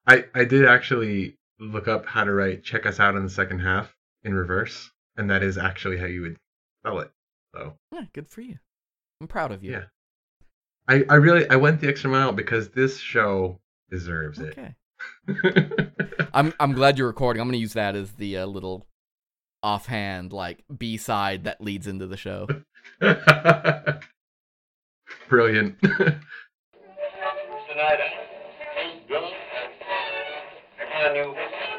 I did actually look up how to write "check us out in the second half" in reverse, and that is actually how you would spell it. So Yeah, good for you. I'm proud of you. yeah, I went the extra mile because this show deserves it. Okay. I'm glad you're recording. I'm gonna use that as the little offhand like B-side that leads into the show. Brilliant. Snyder. Bill. Can you?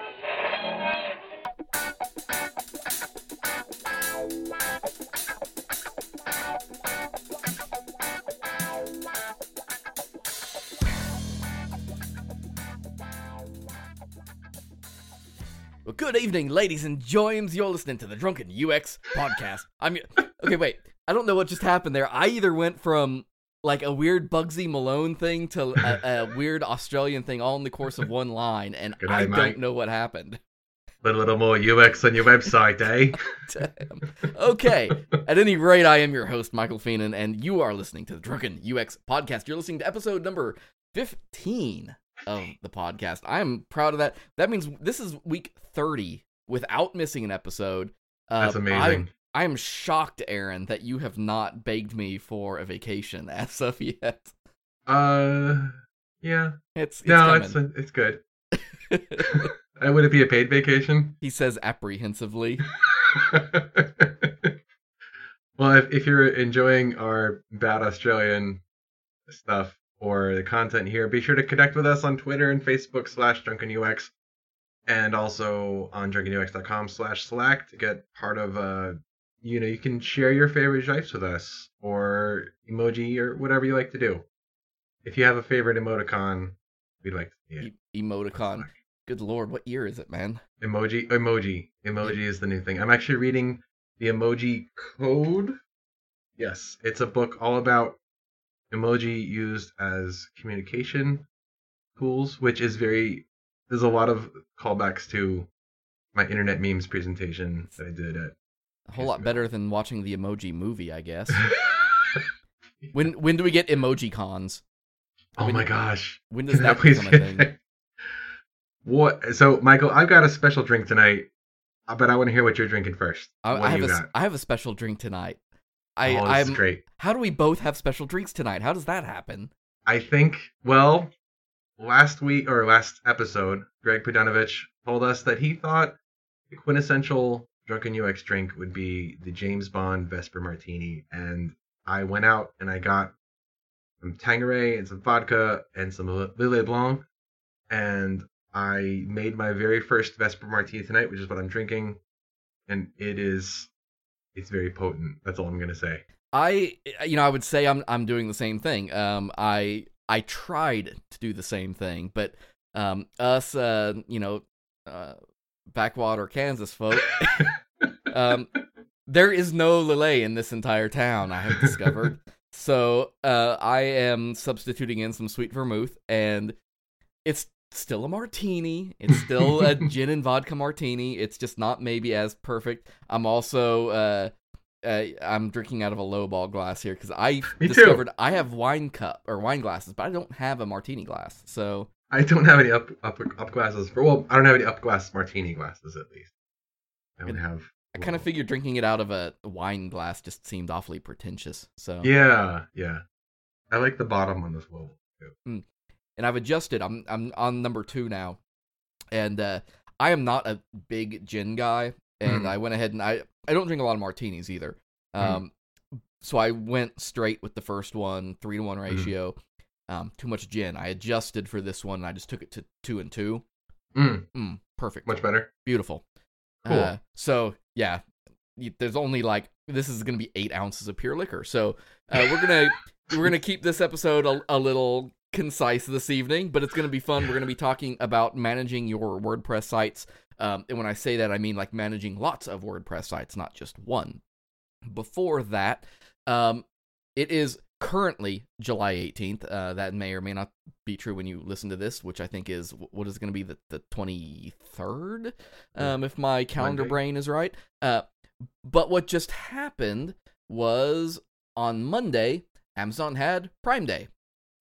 Well, good evening, ladies and joyums. You're listening to the Drunken UX podcast. Okay, wait. I don't know what just happened there. I either went from like a weird Bugsy Malone thing to a weird Australian thing all in the course of one line, and Good I night, don't mate. know what happened. A little more UX on your website, eh? Damn. Okay. At any rate, I am your host, Michael Feenan, and you are listening to the Drunken UX podcast. You're listening to episode number 15 of the podcast. I am proud of that. That means this is week 30 without missing an episode. That's amazing. I am shocked, Aaron, that you have not begged me for a vacation as of yet. Yeah. It's No, it's good. Would it be a paid vacation? He says apprehensively. Well, if you're enjoying our bad Australian stuff or the content here, be sure to connect with us on Twitter and Facebook /DrunkenUX, and also on drunkenux.com/Slack to get part of you can share your favorite GIFs with us or emoji or whatever you like to do. If you have a favorite emoticon, we'd like to see it. Emoticon. Good lord, what year is it, man? Emoji is the new thing. I'm actually reading the Emoji Code. Yes, it's a book all about emoji used as communication tools, which is there's a lot of callbacks to my internet memes presentation that I did at A whole lot better than watching the Emoji Movie, I guess. When do we get emoji cons? Oh my gosh. When does Can that I please become a get thing? What? So, Michael, I've got a special drink tonight, but I want to hear what you're drinking first. I have a special drink tonight. This is great. How do we both have special drinks tonight? How does that happen? I think, last episode, Greg Pudanovich told us that he thought the quintessential Drunken UX drink would be the James Bond Vesper Martini, and I went out and I got some Tanqueray and some vodka and some Lillet Blanc, and I made my very first Vesper Martini tonight, which is what I'm drinking, and it's very potent. That's all I'm gonna say. I would say I'm doing the same thing. I tried to do the same thing, but us, backwater Kansas folk, there is no Lillet in this entire town, I have discovered. So I am substituting in some sweet vermouth, and it's still a martini. It's still a gin and vodka martini. It's just not maybe as perfect. I'm also I'm drinking out of a lowball glass here because I discovered I have wine glasses, but I don't have a martini glass. So I don't have any up glasses I don't have any up glass martini glasses at least. I kind of figured drinking it out of a wine glass just seemed awfully pretentious. So yeah. I like the bottom on this wall too. And I've adjusted. I'm on number 2 now, and I am not a big gin guy. And I went ahead and I don't drink a lot of martinis either. So I went straight with the first one, 3-to-1 ratio. Too much gin. I adjusted for this one, and I just took it to 2 and 2. Perfect. Much better. Beautiful. Cool. So yeah, there's only this is gonna be 8 ounces of pure liquor. So we're gonna keep this episode a little concise this evening, but it's gonna be fun. We're gonna be talking about managing your WordPress sites. And when I say that, I mean like managing lots of WordPress sites, not just one. Before that, it is currently July 18th. That may or may not be true when you listen to this, which I think is what is going to be the 23rd, if my calendar brain is right. But what just happened was on Monday, Amazon had Prime Day.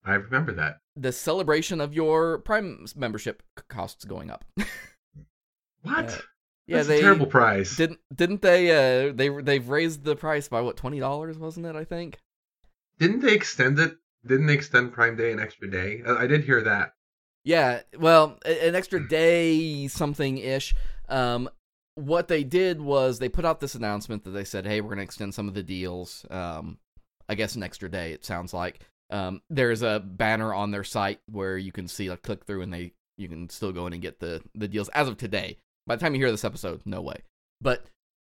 I remember that. The celebration of your Prime membership costs going up. What? Yeah, That's a terrible price. didn't they? They've raised the price by what, $20, wasn't it? I think. Didn't they extend it? Didn't they extend Prime Day an extra day? I did hear that. Yeah, well, an extra day something ish. What they did was they put out this announcement that they said, "Hey, we're going to extend some of the deals. I guess an extra day." It sounds like there's a banner on their site where you can see, like, click through, and you can still go in and get the deals as of today. By the time you hear this episode, no way. But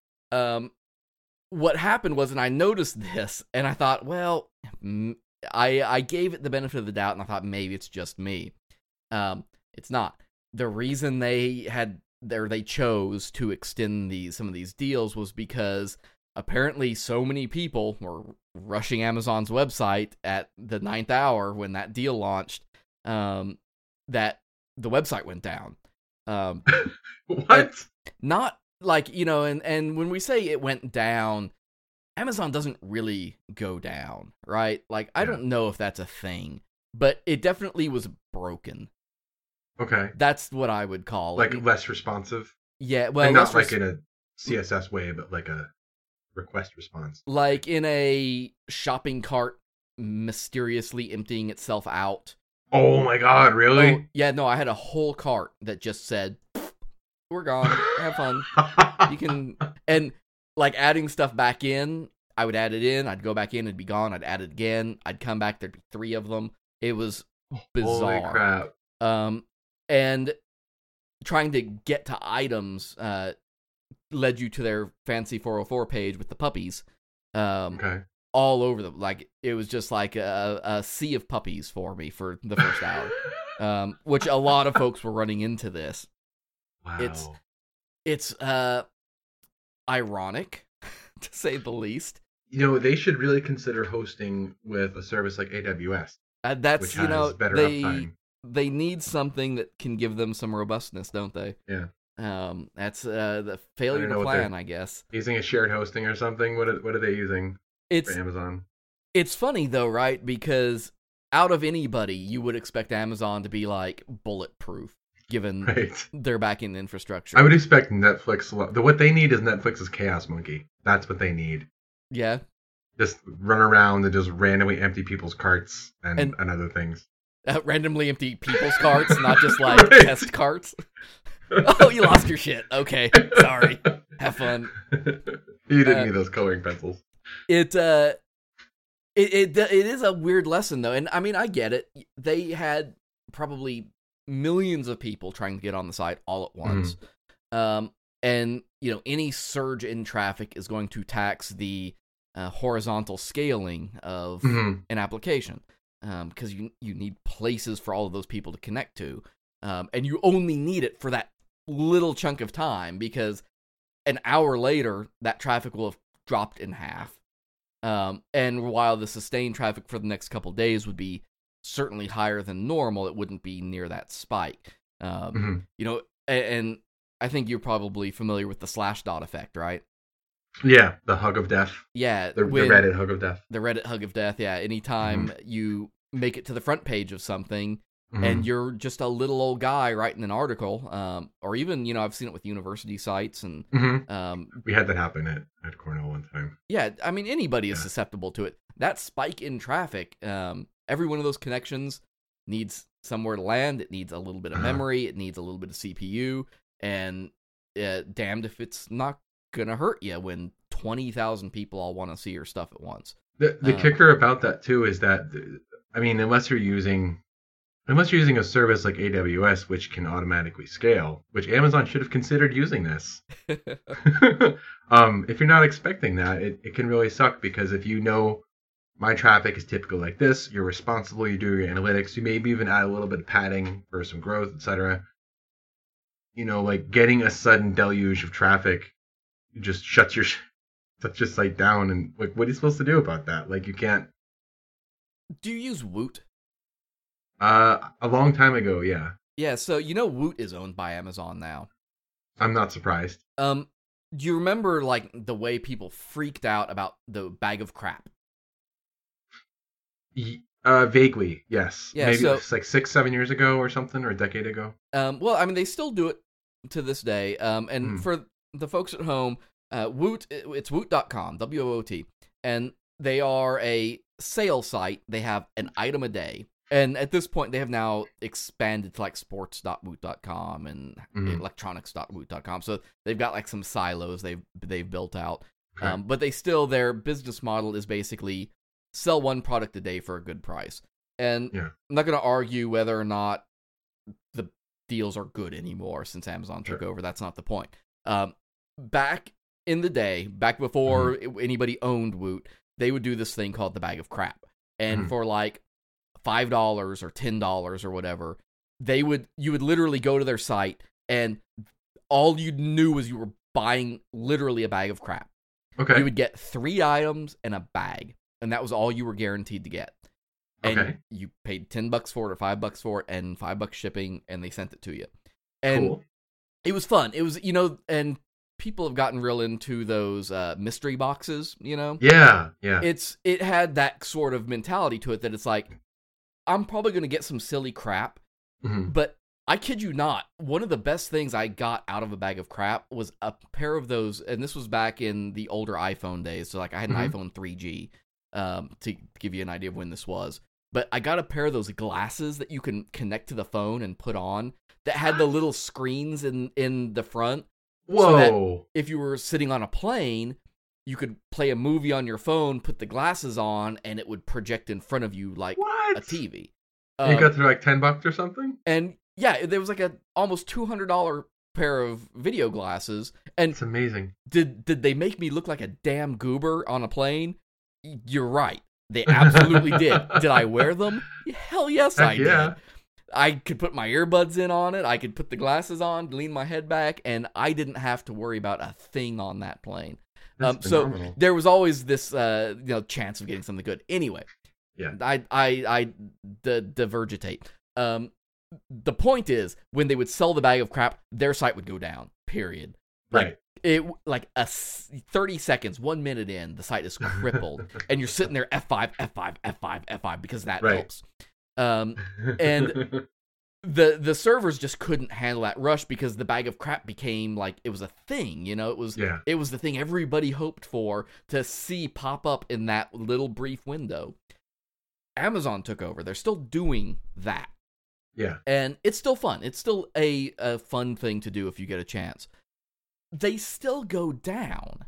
what happened was, and I noticed this, and I thought, well, I gave it the benefit of the doubt, and I thought maybe it's just me. It's not. The reason they chose to extend some of these deals was because apparently so many people were rushing Amazon's website at the 9th hour when that deal launched, that the website went down. What? Not like, and when we say it went down, Amazon doesn't really go down, right? Like, I don't know if that's a thing, but it definitely was broken. Okay. That's what I would call it. Like less responsive? Yeah, well, and not like in a CSS way, but like a request response. Like in a shopping cart mysteriously emptying itself out. Oh my god, really? Oh, yeah, no, I had a whole cart that just said, "We're gone. Have fun." You can, and like adding stuff back in, I would add it in, I'd go back in, it'd be gone, I'd add it again, I'd come back, there'd be 3 of them. It was bizarre. Holy crap. And trying to get to items led you to their fancy 404 page with the puppies. Okay. All over them. Like, it was just like a sea of puppies for me for the first hour. Which a lot of folks were running into this. Wow. It's ironic, to say the least. They should really consider hosting with a service like AWS. That's, which has better uptime. They need something that can give them some robustness, don't they? Yeah. That's the failure to plan, I guess. Using a shared hosting or something? What are they using for Amazon? It's funny, though, right? Because out of anybody, you would expect Amazon to be, like, bulletproof, given their back-end infrastructure. I would expect Netflix. What they need is Netflix's Chaos Monkey. That's what they need. Yeah. Just run around and just randomly empty people's carts and other things. Randomly empty people's carts, not just, like, test carts. Oh, you lost your shit. Okay, sorry. Have fun. You didn't need those coloring pencils. It is a weird lesson, though, and I mean, I get it. They had probably millions of people trying to get on the site all at once, and any surge in traffic is going to tax the horizontal scaling of an application, because you need places for all of those people to connect to, and you only need it for that little chunk of time, because an hour later that traffic will have dropped in half. And while the sustained traffic for the next couple days would be certainly higher than normal, it wouldn't be near that spike. And I think you're probably familiar with the Slashdot effect, right? Yeah, the hug of death. Yeah. The Reddit hug of death. The Reddit hug of death, yeah. Anytime you make it to the front page of something, and you're just a little old guy writing an article, or even, I've seen it with university sites, and we had that happen at Cornell one time. Yeah, I mean, anybody is susceptible to it. That spike in traffic, every one of those connections needs somewhere to land. It needs a little bit of memory. It needs a little bit of CPU, and damned if it's not gonna hurt you when 20,000 people all want to see your stuff at once. The kicker about that too is that, I mean, unless you're using a service like AWS, which can automatically scale, which Amazon should have considered using this. If you're not expecting that, it can really suck, because if my traffic is typical like this, you're responsible, you do your analytics, you maybe even add a little bit of padding for some growth, etc. Like getting a sudden deluge of traffic just shuts your site down, and like, what are you supposed to do about that? Like, you can't. Do you use Woot? A long time ago, yeah. Yeah, so Woot is owned by Amazon now. I'm not surprised. Do you remember, like, the way people freaked out about the bag of crap? Vaguely, yes. Yeah, Maybe so- it's like 6-7 years ago or something, or a decade ago. Well, I mean, they still do it to this day. And Hmm. for the folks at home, Woot, it's woot.com, W-O-O-T. And they are a sales site. They have an item a day. And at this point, they have now expanded to like sports.woot.com and Mhm. electronics.woot.com. So they've got like some silos they've built out. Okay. But they still, their business model is basically sell one product a day for a good price. And Yeah. I'm not going to argue whether or not the deals are good anymore since Amazon took Sure. over. That's not the point. Back in the day, back before anybody owned Woot, they would do this thing called the bag of crap. And Mhm. for like $5 or $10 or whatever, you would literally go to their site and all you knew was you were buying literally a bag of crap. Okay. You would get 3 items and a bag, and that was all you were guaranteed to get. And Okay. you paid $10 for it or $5 for it and $5 shipping, and they sent it to you. And Cool. it was fun. It was, and people have gotten real into those mystery boxes, Yeah. Yeah. It had that sort of mentality to it that it's like, I'm probably going to get some silly crap, Mhm. but I kid you not, one of the best things I got out of a bag of crap was a pair of those, and this was back in the older iPhone days, so like I had an Mhm. iPhone 3G, to give you an idea of when this was. But I got a pair of those glasses that you can connect to the phone and put on that had the little screens in the front. So that Whoa. if you were sitting on a plane, you could play a movie on your phone, put the glasses on, and it would project in front of you like What? a TV. You got through like $10 or something? And yeah, there was like a almost $200 pair of video glasses. And It's amazing. did they make me look like a damn goober on a plane? You're right. They absolutely did. Did I wear them? Hell yes, Heck I yeah. did. I could put my earbuds in on it. I could put the glasses on, lean my head back, and I didn't have to worry about a thing on that plane. That's So phenomenal. there was always this, chance of getting something good. Anyway, Yeah. I divergitate. The point is, when they would sell the bag of crap, their site would go down. Period. Like, Right. It 30 seconds, 1 minute in, the site is crippled, and you're sitting there F5, F5, F5, F5 because that Right. helps. And the servers just couldn't handle that rush because the bag of crap became like it was a thing. It was Yeah. it was the thing everybody hoped for to see pop up in that little brief window. Amazon took over. They're still doing that. Yeah. And it's still fun. It's still a fun thing to do if you get a chance. They still go down.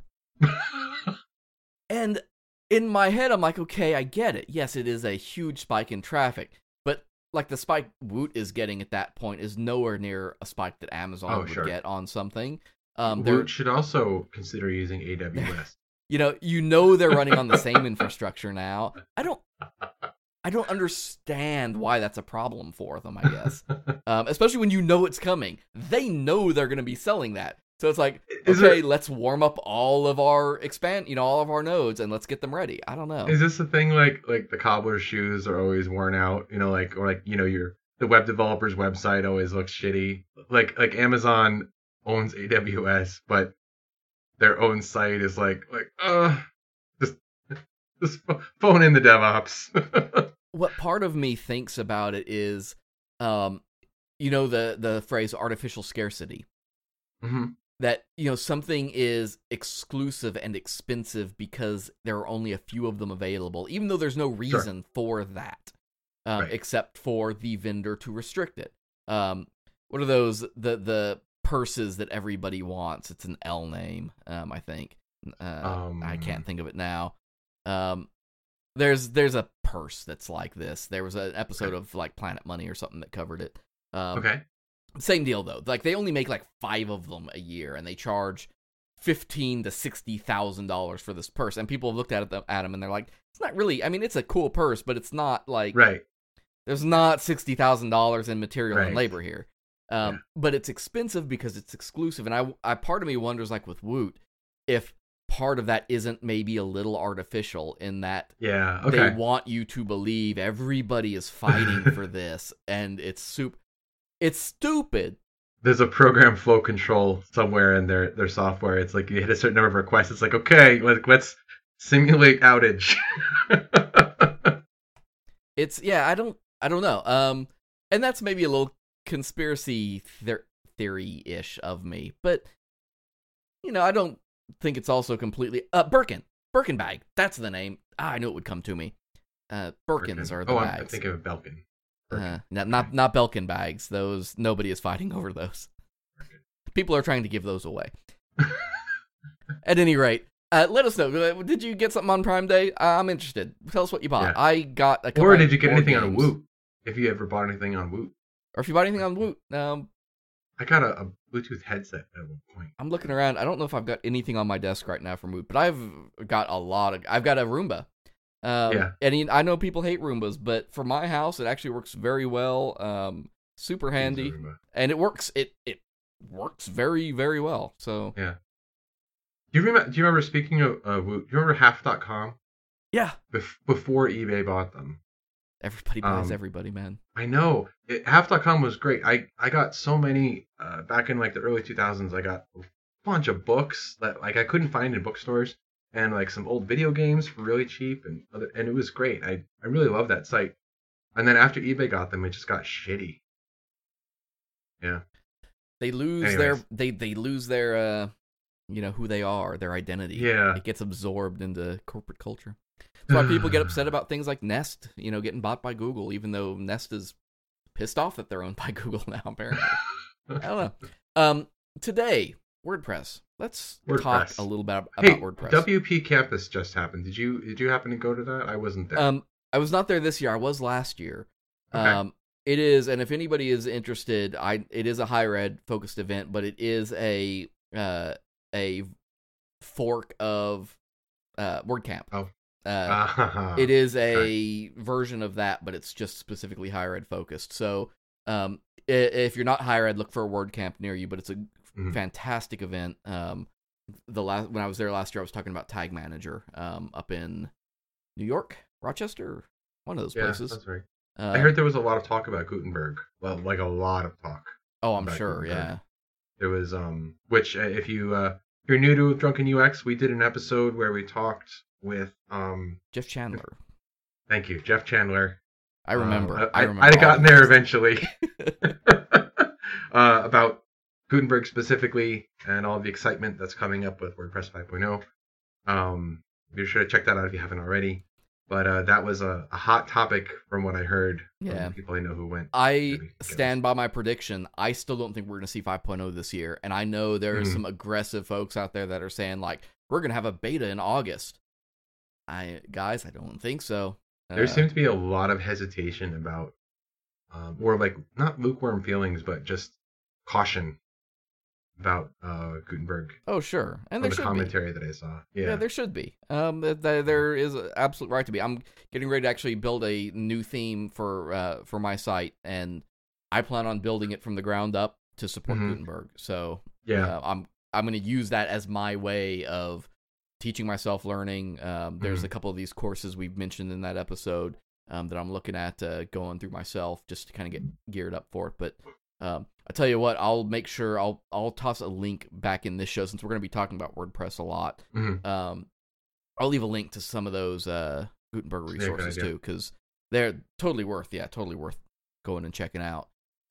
And in my head, I'm like, okay, I get it. Yes, it is a huge spike in traffic. But like the spike Woot is getting at that point is nowhere near a spike that Amazon would sure. get on something. Woot should also consider using AWS. They're running on the same infrastructure now. I don't understand why that's a problem for them, I guess. Especially when you know it's coming. They know they're going to be selling that. So it's like, let's warm up all of our all of our nodes and let's get them ready. I don't know. Is this the thing like the cobbler's shoes are always worn out, the web developer's website always looks shitty. Like Amazon owns AWS, but their own site is just phone in the DevOps. What part of me thinks about it is, the phrase artificial scarcity. Mm-hmm. That, something is exclusive and expensive because there are only a few of them available, even though there's no reason for that, Right. except for the vendor to restrict it. What are those, the purses that everybody wants? It's an L name, I think. I can't think of it now. There's a purse that's like this. There was an episode of like Planet Money or something that covered it. Okay. Same deal though. Like they only make like 5 of them a year, and they charge $15,000 to $60,000 for this purse. And people have looked at them and they're like, it's not really. I mean, it's a cool purse, but it's not like Right. There's not $60,000 in material and Right. labor here. But it's expensive because it's exclusive. And I part of me wonders, like with Woot, if part of that isn't maybe a little artificial in that Yeah. they Okay. want you to believe everybody is fighting for this, and it's stupid. There's a program flow control somewhere in their software. It's like you hit a certain number of requests. It's like, okay, let's simulate outage. It's I don't know. And that's maybe a little conspiracy theory-ish of me, but I don't think it's also completely Birkin bag. That's the name. I knew it would come to me. Birkins are the bags. I'm thinking of Belkin. Not Belkin bags. Those, nobody is fighting over those. People are trying to give those away. At any rate, let us know. Did you get something on Prime Day? I'm interested. Tell us what you bought. Yeah. I got a couple. Or did you get anything games. on Woot? If you ever bought anything on Woot. Or if you bought anything on Woot. I got a Bluetooth headset at one point. I'm looking around. I don't know if I've got anything on my desk right now from Woot, but I've got I've got a Roomba. And I know people hate Roombas, but for my house, it actually works very well. Super handy, and it works. It works very, very well. So yeah. Do you remember? Speaking of Woot, do you remember Half.com? Yeah. Before eBay bought them. Everybody buys everybody, man. I know. Half.com was great. I got so many back in like the early 2000s. I got a bunch of books that like I couldn't find in bookstores, and like some old video games for really cheap, and it was great. I really loved that site. And then after eBay got them, it just got shitty. Yeah. They lose they lose their who they are, their identity. Yeah. It gets absorbed into corporate culture. That's why people get upset about things like Nest, getting bought by Google, even though Nest is pissed off that they're owned by Google now, apparently. I don't know. Today, WordPress. Let's talk a little bit about WordPress. WP Campus just happened. Did you happen to go to that? I wasn't there. I was not there this year. I was last year. Okay. It is, and if anybody is interested, it is a higher ed focused event, but it is a fork of WordCamp. Oh. It is a version of that, but it's just specifically higher ed focused. So if you're not higher ed, look for a WordCamp near you, but it's a fantastic event. When I was there last year, I was talking about Tag Manager up in New York, Rochester, one of those places. That's right. I heard there was a lot of talk about Gutenberg. Well, like a lot of talk. Oh, I'm sure. Gutenberg. Yeah. There was which if you're new to Drunken UX, we did an episode where we talked with Jeff Chandler. Thank you, Jeff Chandler. I remember. I'd have gotten there eventually. About Gutenberg specifically and all the excitement that's coming up with WordPress 5.0. You should check that out if you haven't already. But that was a hot topic from what I heard from people I know who went. I stand by my prediction. I still don't think we're going to see 5.0 this year. And I know there are some aggressive folks out there that are saying, like, we're going to have a beta in August. I don't think so. There seemed to be a lot of hesitation about, or like, not lukewarm feelings, but just caution about Gutenberg. Oh, sure. And there should be. The commentary that I saw. Yeah, there should be. There is absolute right to be. I'm getting ready to actually build a new theme for my site, and I plan on building it from the ground up to support Gutenberg. So I'm going to use that as my way of teaching myself, learning. There's a couple of these courses we've mentioned in that episode that I'm looking at going through myself just to kind of get geared up for it. But I tell you what, I'll make sure I'll toss a link back in this show since we're going to be talking about WordPress a lot. I'll leave a link to some of those Gutenberg resources too, because they're totally worth going and checking out.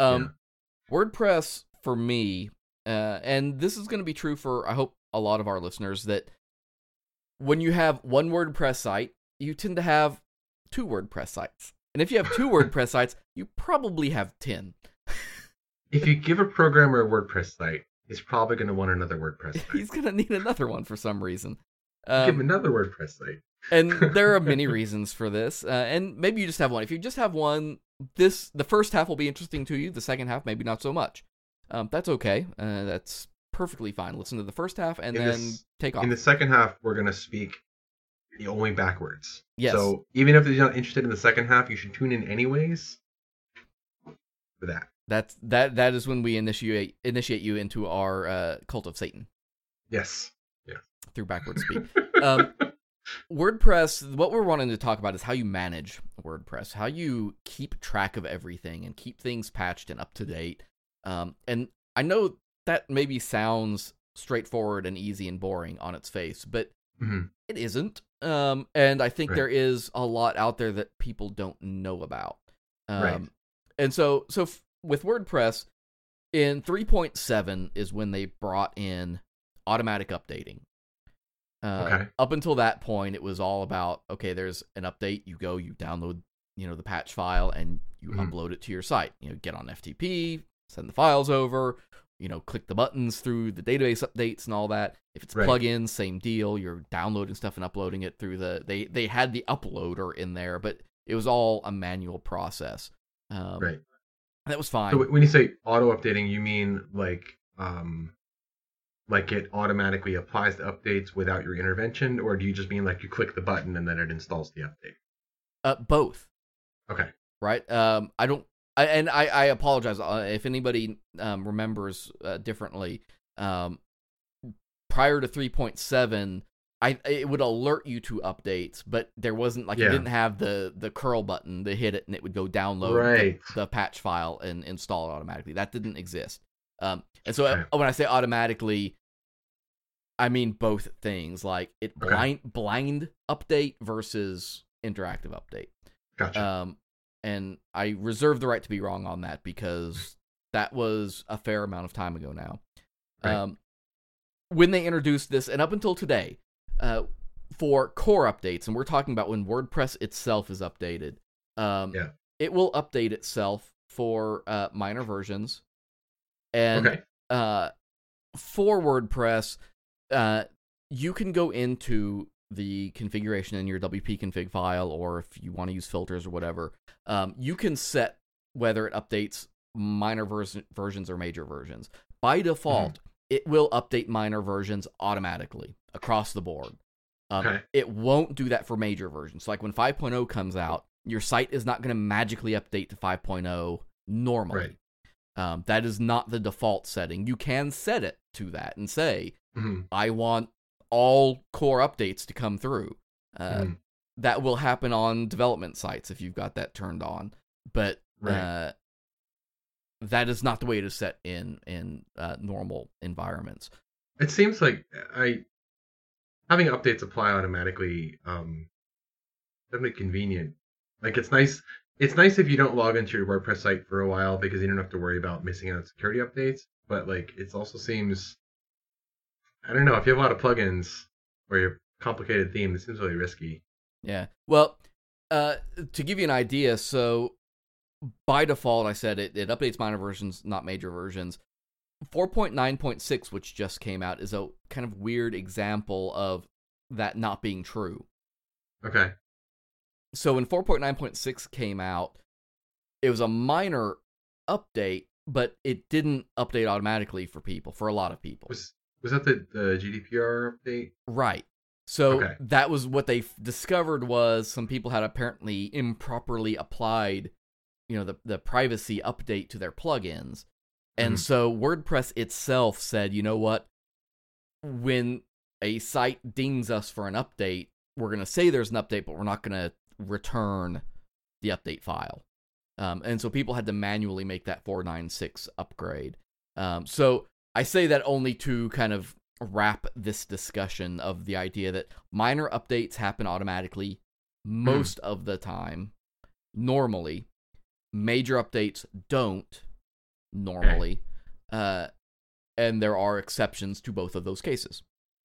WordPress for me, and this is going to be true for I hope a lot of our listeners, that when you have one WordPress site, you tend to have two WordPress sites, and if you have two WordPress sites, you probably have 10. If you give a programmer a WordPress site, he's probably going to want another WordPress site. He's going to need another one for some reason. Give him another WordPress site. And there are many reasons for this. And maybe you just have one. If you just have one, the first half will be interesting to you. The second half, maybe not so much. That's okay. That's perfectly fine. Listen to the first half and then take off. In the second half, we're going to speak only backwards. Yes. So even if you're not interested in the second half, you should tune in anyways for that. That is when we initiate you into our cult of Satan. Yes. Yeah. Through backwards speed. WordPress, what we're wanting to talk about is how you manage WordPress, how you keep track of everything and keep things patched and up to date. And I know that maybe sounds straightforward and easy and boring on its face, but it isn't. And I think Right. there is a lot out there that people don't know about. Right. And so with WordPress, in 3.7 is when they brought in automatic updating. Okay. Up until that point, it was all about, okay, there's an update, you go, you download, the patch file, and you Mhm. upload it to your site. Get on FTP, send the files over, click the buttons through the database updates and all that. If it's Right. plugins, same deal. You're downloading stuff and uploading it through they had the uploader in there, but it was all a manual process. Right. That was fine. So when you say auto updating, you mean like it automatically applies the updates without your intervention, or do you just mean like you click the button and then it installs the update? Both. Okay. Right. I apologize if anybody remembers differently. Prior to 3.7, it would alert you to updates, but there wasn't you didn't have the curl button to hit it and it would go download the patch file and install it automatically. That didn't exist. And so when I say automatically, I mean both things, like it blind update versus interactive update. Gotcha. And I reserve the right to be wrong on that because that was a fair amount of time ago now. Right. When they introduced this, and up until today, for core updates, and we're talking about when WordPress itself is updated, it will update itself for minor versions. And for WordPress, you can go into the configuration in your WP config file, or if you want to use filters or whatever, you can set whether it updates minor versions or major versions. By default, it will update minor versions automatically across the board. It won't do that for major versions. Like when 5.0 comes out, your site is not going to magically update to 5.0 normally. That is not the default setting. You can set it to that and say, I want all core updates to come through. That will happen on development sites if you've got that turned on. But that is not the way to set in normal environments. It seems like having updates apply automatically definitely convenient. Like it's nice if you don't log into your WordPress site for a while because you don't have to worry about missing out on security updates. But like it also seems, I don't know, if you have a lot of plugins or your complicated theme, it seems really risky. Yeah. Well, to give you an idea, so by default, I said it updates minor versions, not major versions. 4.9.6, which just came out, is a kind of weird example of that not being true. Okay. So when 4.9.6 came out, it was a minor update, but it didn't update automatically for a lot of people. Was that the GDPR update? Right. So that was what they discovered was some people had apparently improperly applied, the privacy update to their plugins. And so WordPress itself said, you know what? When a site dings us for an update, we're going to say there's an update, but we're not going to return the update file. And so people had to manually make that 4.9.6 upgrade. So I say that only to kind of wrap this discussion of the idea that minor updates happen automatically most of the time, normally. Major updates don't normally. And there are exceptions to both of those cases.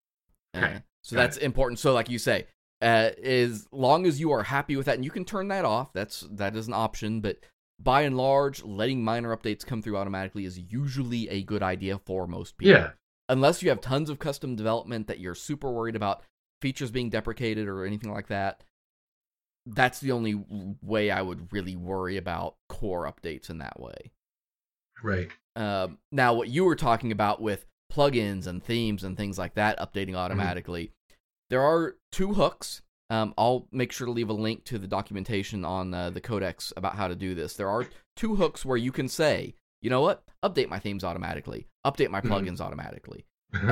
So that's important. So like you say, as long as you are happy with that, and you can turn that off, that is an option, but by and large, letting minor updates come through automatically is usually a good idea for most people. Yeah. Unless you have tons of custom development that you're super worried about features being deprecated or anything like that, that's the only way I would really worry about core updates in that way. Right. Now, what you were talking about with plugins and themes and things like that updating automatically, there are two hooks. I'll make sure to leave a link to the documentation on the Codex about how to do this. There are two hooks where you can say, you know what, update my themes automatically, update my plugins automatically.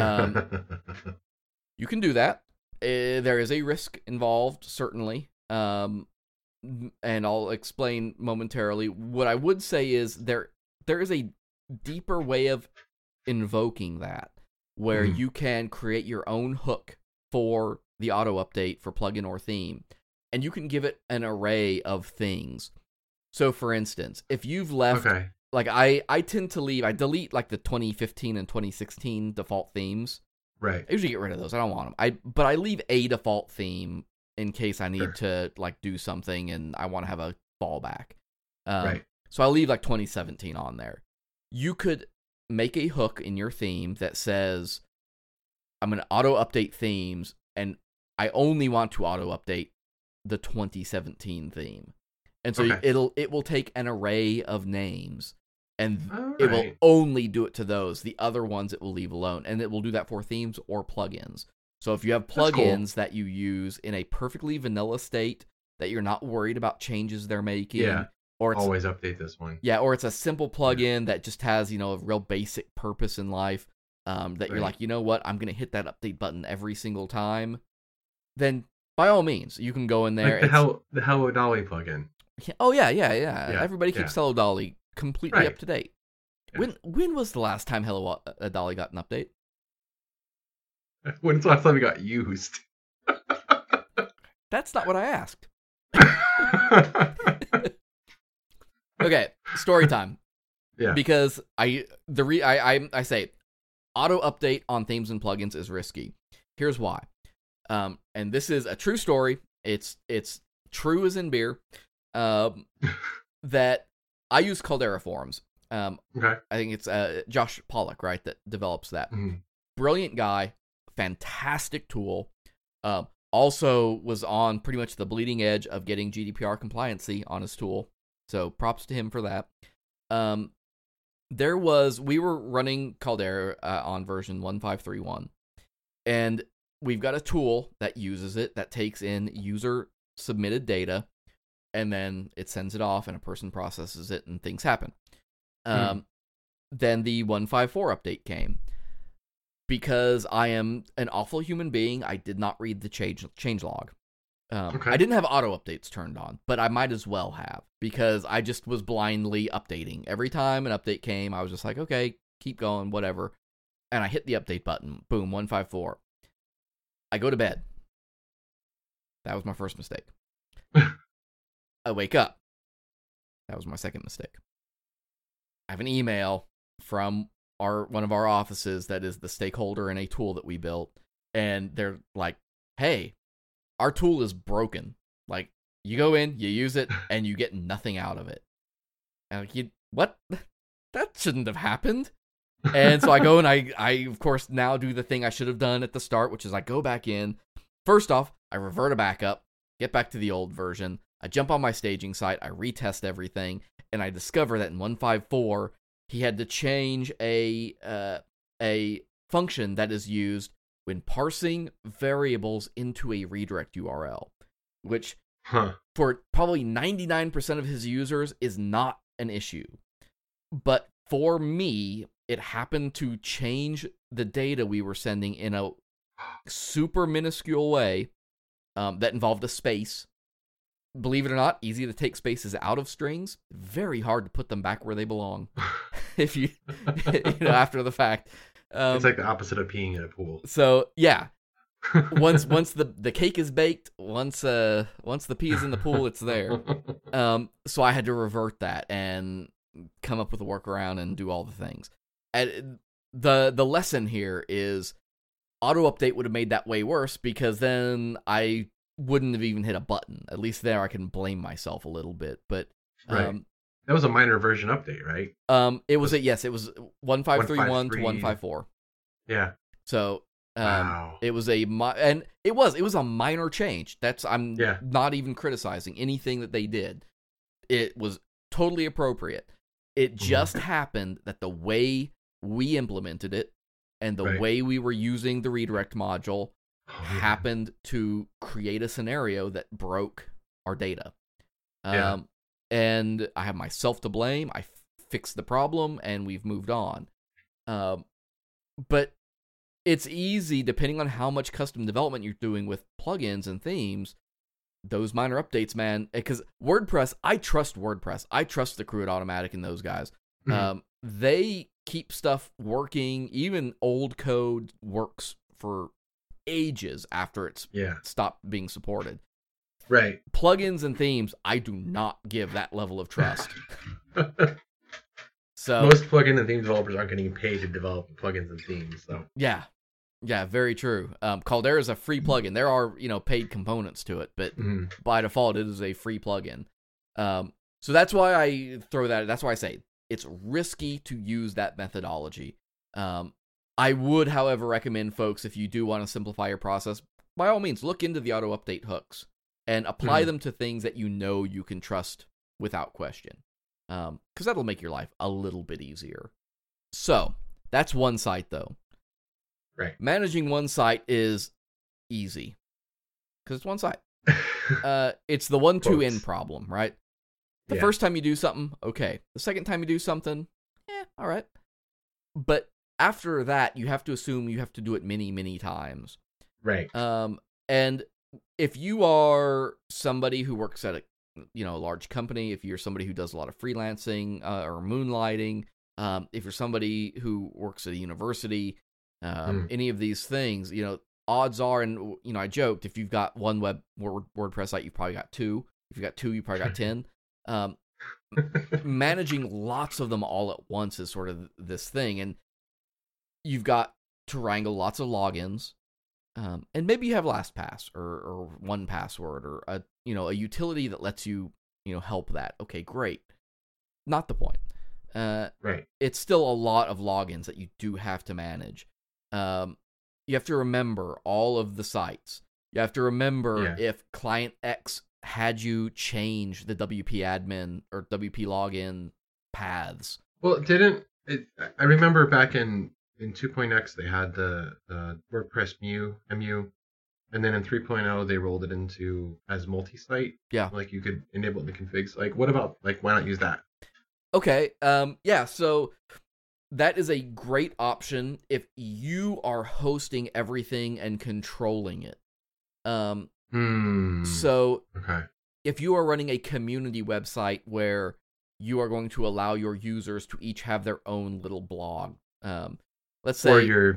You can do that. There is a risk involved, certainly. And I'll explain momentarily. What I would say is there is a deeper way of invoking that, where you can create your own hook for the auto update for plugin or theme, and you can give it an array of things. So, for instance, if you've left, like I tend to leave, I delete like the 2015 and 2016 default themes. Right. I usually get rid of those. I don't want them. But I leave a default theme in case I need to like do something and I want to have a fallback. Right. So I leave like 2017 on there. You could make a hook in your theme that says, I'm going to auto update themes, and I only want to auto update the 2017 theme. And so it will take an array of names, and it will only do it to those. The other ones it will leave alone, and it will do that for themes or plugins. So if you have plugins that you use in a perfectly vanilla state that you're not worried about changes they're making, or it's, always update this one. Yeah, or it's a simple plugin that just has, a real basic purpose in life, that you're like, you know what, I'm going to hit that update button every single time, then by all means, you can go in there. Like the Hello Dolly plugin. Oh, yeah. Everybody keeps Hello Dolly completely up to date. Yeah. When was the last time Hello Dolly got an update? When's the last time it got used? That's not what I asked. Okay, story time. Yeah. Because I say auto update on themes and plugins is risky. Here's why. And this is a true story. It's true as in beer. That I use Caldera Forums. I think it's Josh Pollock, right, that develops that. Mm-hmm. Brilliant guy, fantastic tool. Also was on pretty much the bleeding edge of getting GDPR compliancy on his tool. So props to him for that. We were running Caldera on version 1.5.3.1, and we've got a tool that uses it, that takes in user submitted data, and then it sends it off, and a person processes it, and things happen. Then the 1.5.4 update came. Because I am an awful human being, I did not read the change log. I didn't have auto updates turned on, but I might as well have, because I just was blindly updating. Every time an update came, I was just like, okay, keep going, whatever. And I hit the update button. Boom, 1.5.4. I go to bed. That was my first mistake. I wake up. That was my second mistake. I have an email from one of our offices that is the stakeholder in a tool that we built, and they're like, hey, our tool is broken. Like, you go in, you use it, and you get nothing out of it. And I'm like, what? That shouldn't have happened. And so I go and I of course now do the thing I should have done at the start, which is I go back in. First off, I revert a backup, get back to the old version. I jump on my staging site, I retest everything, and I discover that in 1.5.4, he had to change a function that is used when parsing variables into a redirect URL, which for probably 99% of his users is not an issue. But for me, it happened to change the data we were sending in a super minuscule way that involved a space. Believe it or not, easy to take spaces out of strings, very hard to put them back where they belong. If you after the fact. It's like the opposite of peeing in a pool. So yeah, once the cake is baked, once the pee is in the pool, it's there. So I had to revert that and come up with a workaround and do all the things. And the lesson here is auto update would have made that way worse, because then I wouldn't have even hit a button. At least there I can blame myself a little bit. But right. That was a minor version update, right? It was 1.5.3.1 to 1.5.4. Yeah. So wow. It was a minor change. I'm not even criticizing anything that they did. It was totally appropriate. It just happened that the way we implemented it and the way we were using the redirect module happened to create a scenario that broke our data. And I have myself to blame. I fixed the problem, and we've moved on. But it's easy, depending on how much custom development you're doing with plugins and themes, those minor updates, man. Because WordPress, I trust WordPress. I trust the Crew at Automatic and those guys. They keep stuff working. Even old code works for ages after it's Yeah. stopped being supported. Right. Plugins and themes, I do not give that level of trust. So Most plugin and theme developers aren't getting paid to develop plugins and themes. So yeah, very true. Caldera is a free plugin. There are paid components to it, but by default, it is a free plugin. So that's why I throw that. That's why I say it's risky to use that methodology. I would, however, recommend folks, if you do want to simplify your process, by all means, look into the auto update hooks and apply them to things that you can trust without question. Because that'll make your life a little bit easier. So that's one site, though. Right. Managing one site is easy because it's one site. It's the 1-2-in problem, right? The first time you do something, okay. The second time you do something, all right. But after that, you have to assume you have to do it many, many times. Right. And if you are somebody who works at a large company, if you're somebody who does a lot of freelancing or moonlighting, if you're somebody who works at a university, any of these things, odds are, and I joked, if you've got one WordPress site, you've probably got two. If you've got two, you probably got 10. Managing lots of them all at once is sort of this thing, and you've got to wrangle lots of logins, and maybe you have LastPass or 1Password or a utility that lets you help that. Okay, great. Not the point. Right. It's still a lot of logins that you do have to manage. You have to remember all of the sites. You have to remember if client X had you change the WP admin or WP login paths. Well, I remember back in 2.x they had the WordPress MU, and then in 3.0 they rolled it into as multi-site. Yeah. Like you could enable it in the configs. Like what about, why not use that? Okay. So that is a great option if you are hosting everything and controlling it. So if you are running a community website where you are going to allow your users to each have their own little blog, let's say, or you're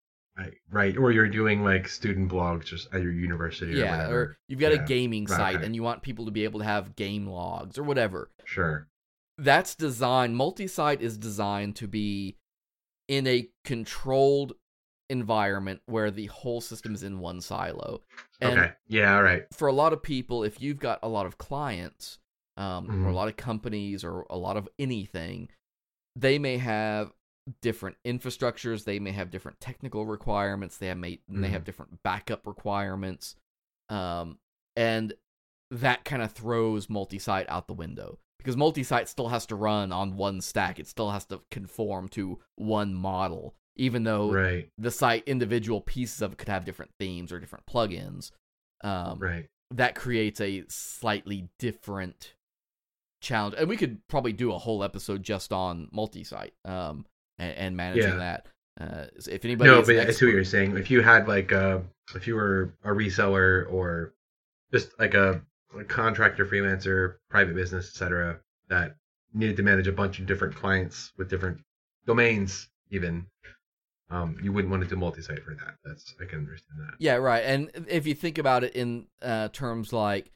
doing like student blogs just at your university, or whatever. Or you've got a gaming site and you want people to be able to have game logs or whatever. Sure. That's designed. Multi-site is designed to be in a controlled environment where the whole system is in one silo. And okay. Yeah, all right. for a lot of people, if you've got a lot of clients, or a lot of companies, or a lot of anything, they may have different infrastructures, they may have different technical requirements, they have different backup requirements, and that kind of throws multi-site out the window. Because multi-site still has to run on one stack. It still has to conform to one model, even though the site, individual pieces of it could have different themes or different plugins. That creates a slightly different challenge. And we could probably do a whole episode just on multi-site and managing that. If anybody I see what you're saying. If you had if you were a reseller or just like a contractor, freelancer, private business, etc., that needed to manage a bunch of different clients with different domains, even, you wouldn't want to do multi-site for that. I can understand that. Yeah, right. And if you think about it in terms like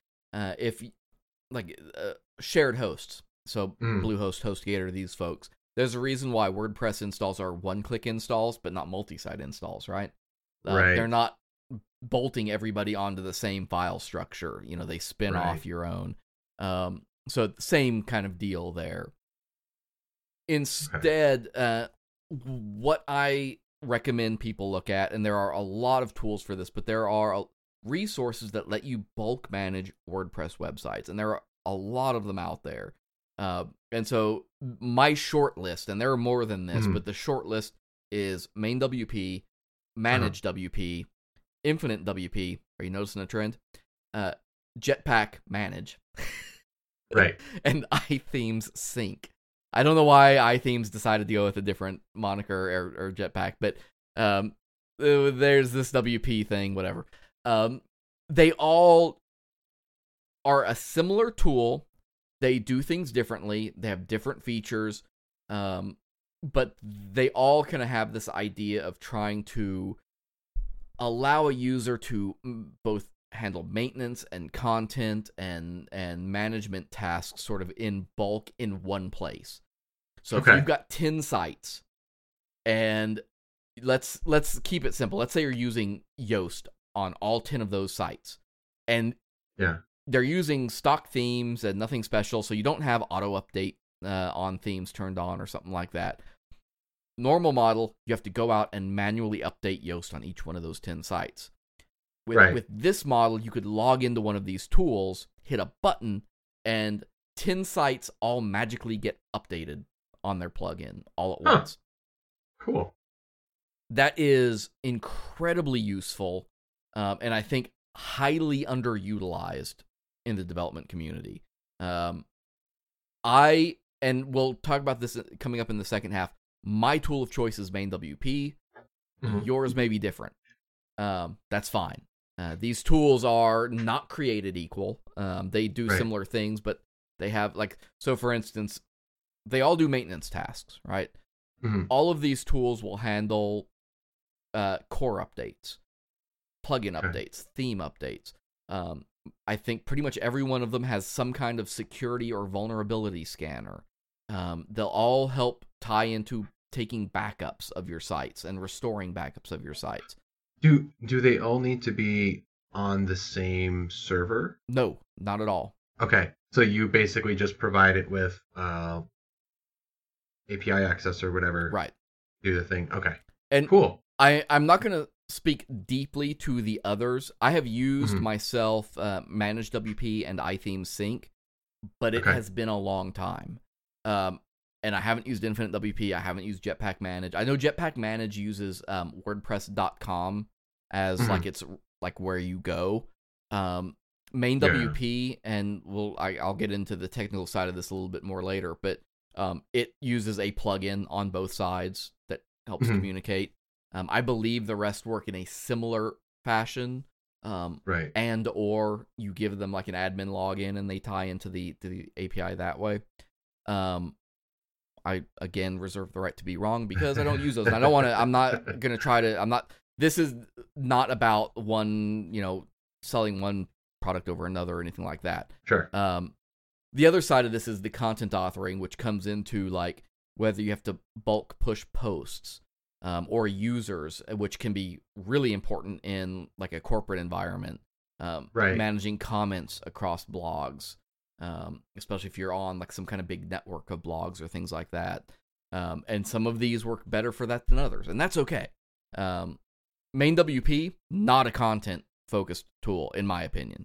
shared hosts, so Bluehost, HostGator, these folks, there's a reason why WordPress installs are one-click installs, but not multi-site installs, right? They're not bolting everybody onto the same file structure. They spin off your own. So same kind of deal there. Instead, what I recommend people look at, and there are a lot of tools for this, but there are resources that let you bulk manage WordPress websites, and there are a lot of them out there. And so my short list, and there are more than this, but the short list is Main WP, Manage WP, Infinite WP. Are you noticing a trend? Jetpack Manage. And iThemes Sync. I don't know why iThemes decided to go with a different moniker or Jetpack, but there's this WP thing, whatever. They all are a similar tool. They do things differently. They have different features, but they all kind of have this idea of trying to allow a user to both handle maintenance and content and management tasks sort of in bulk in one place. So if you've got 10 sites, and let's keep it simple. Let's say you're using Yoast on all 10 of those sites, and they're using stock themes and nothing special, so you don't have auto update on themes turned on or something like that. Normal model, you have to go out and manually update Yoast on each one of those 10 sites. With this model, you could log into one of these tools, hit a button, and 10 sites all magically get updated on their plugin all at once. Cool. That is incredibly useful, and I think highly underutilized in the development community. And we'll talk about this coming up in the second half. My tool of choice is MainWP. Yours may be different. That's fine. These tools are not created equal. They do similar things, but they have, so for instance, they all do maintenance tasks, right? All of these tools will handle core updates, plugin updates, theme updates. I think pretty much every one of them has some kind of security or vulnerability scanner. They'll all help tie into taking backups of your sites and restoring backups of your sites. Do they all need to be on the same server? No, not at all. Okay, so you basically just provide it with API access or whatever. Right. Do the thing. Okay. And cool. I'm not going to speak deeply to the others. I have used myself ManageWP and iThemes Sync, but it has been a long time. And I haven't used Infinite WP. I haven't used Jetpack Manage. I know Jetpack Manage uses WordPress.com as it's where you go. MainWP, and I'll get into the technical side of this a little bit more later, but it uses a plugin on both sides that helps communicate. I believe the rest work in a similar fashion. And or you give them like an admin login and they tie into the API that way. I again reserve the right to be wrong because I don't use those. And I don't want to. I'm not going to try to. I'm not. This is not about one. Selling one product over another or anything like that. Sure. The other side of this is the content authoring, which comes into like whether you have to bulk push posts or users, which can be really important in like a corporate environment. Managing comments across blogs. Especially if you're on like some kind of big network of blogs or things like that. And some of these work better for that than others, and that's okay. MainWP, not a content-focused tool, in my opinion.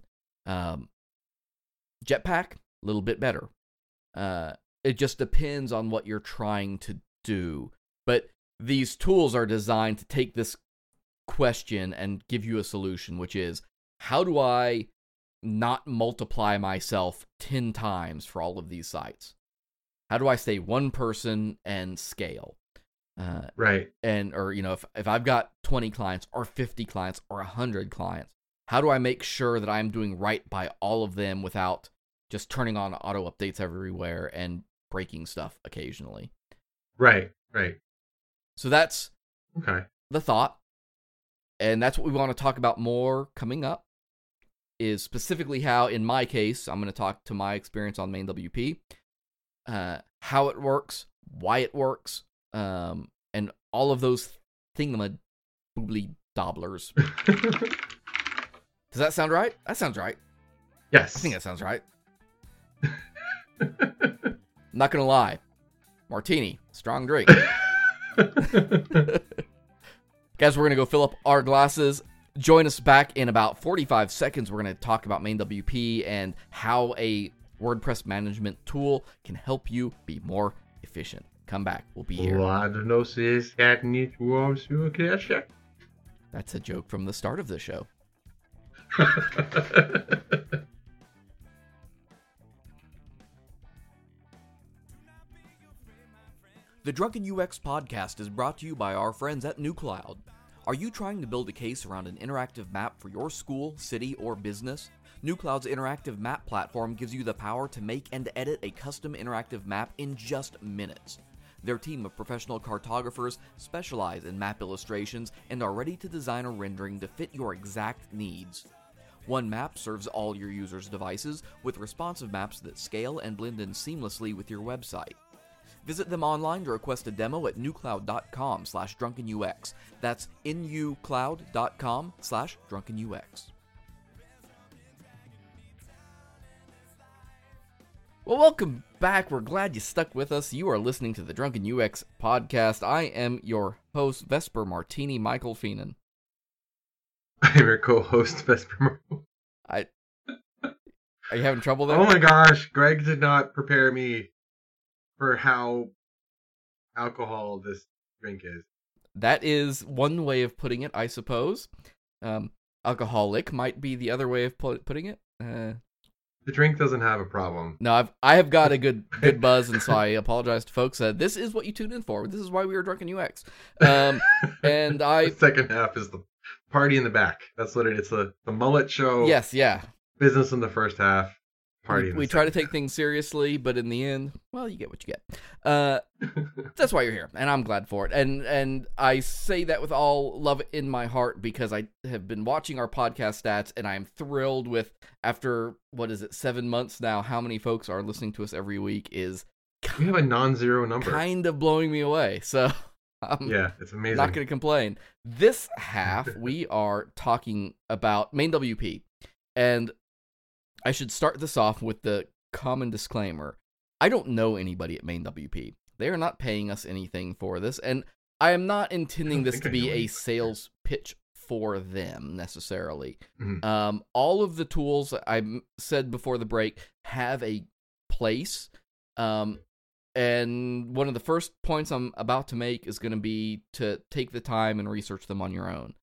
Jetpack, a little bit better. It just depends on what you're trying to do. But these tools are designed to take this question and give you a solution, which is, how do I not multiply myself 10 times for all of these sites? How do I stay one person and scale? And if I've got 20 clients or 50 clients or 100 clients, how do I make sure that I'm doing right by all of them without just turning on auto updates everywhere and breaking stuff occasionally? Right. So that's the thought, and that's what we want to talk about more coming up. Is specifically how, in my case, I'm going to talk to my experience on MainWP, how it works, why it works, and all of those thingamaboobly dobblers. Does that sound right? That sounds right. Yes. I think that sounds right. Not going to lie. Martini, strong drink. Guys, we're going to go fill up our glasses. Join us back in about 45 seconds. We're going to talk about MainWP and how a WordPress management tool can help you be more efficient. Come back. We'll be here. That's a joke from the start of the show. The Drunken UX podcast is brought to you by our friends at NewCloud. Are you trying to build a case around an interactive map for your school, city, or business? NewCloud's interactive map platform gives you the power to make and edit a custom interactive map in just minutes. Their team of professional cartographers specialize in map illustrations and are ready to design a rendering to fit your exact needs. One Map serves all your users' devices with responsive maps that scale and blend in seamlessly with your website. Visit them online to request a demo at nucloud.com/drunkenux. That's nucloud.com/drunkenux. Well, welcome back. We're glad you stuck with us. You are listening to the Drunken UX podcast. I am your host, Vesper Martini, Michael Feenan. I'm your co-host, Vesper. Are you having trouble there? Oh my gosh, Greg did not prepare me for how alcohol this drink is. That is one way of putting it, I suppose. Alcoholic might be the other way of putting it. The drink doesn't have a problem. No, I have got a good buzz, and so I apologize to folks. This is what you tune in for. This is why we are Drunken UX. And The second half is the party in the back. That's what it is. The mullet show. Yes, yeah. Business in the first half. Party. We try to take things seriously, but in the end, well, you get what you get. That's why you're here, and I'm glad for it. And I say that with all love in my heart because I have been watching our podcast stats, and I am thrilled with, after, 7 months now, how many folks are listening to us every week is we have a non-zero number. Kind of blowing me away. So yeah, it's amazing. Not going to complain. This half, we are talking about main WP, and I should start this off with the common disclaimer. I don't know anybody at Main WP. They are not paying us anything for this, and I am not intending this to be a sales pitch for them, necessarily. Mm-hmm. All of the tools I said before the break have a place, and one of the first points I'm about to make is going to be to take the time and research them on your own.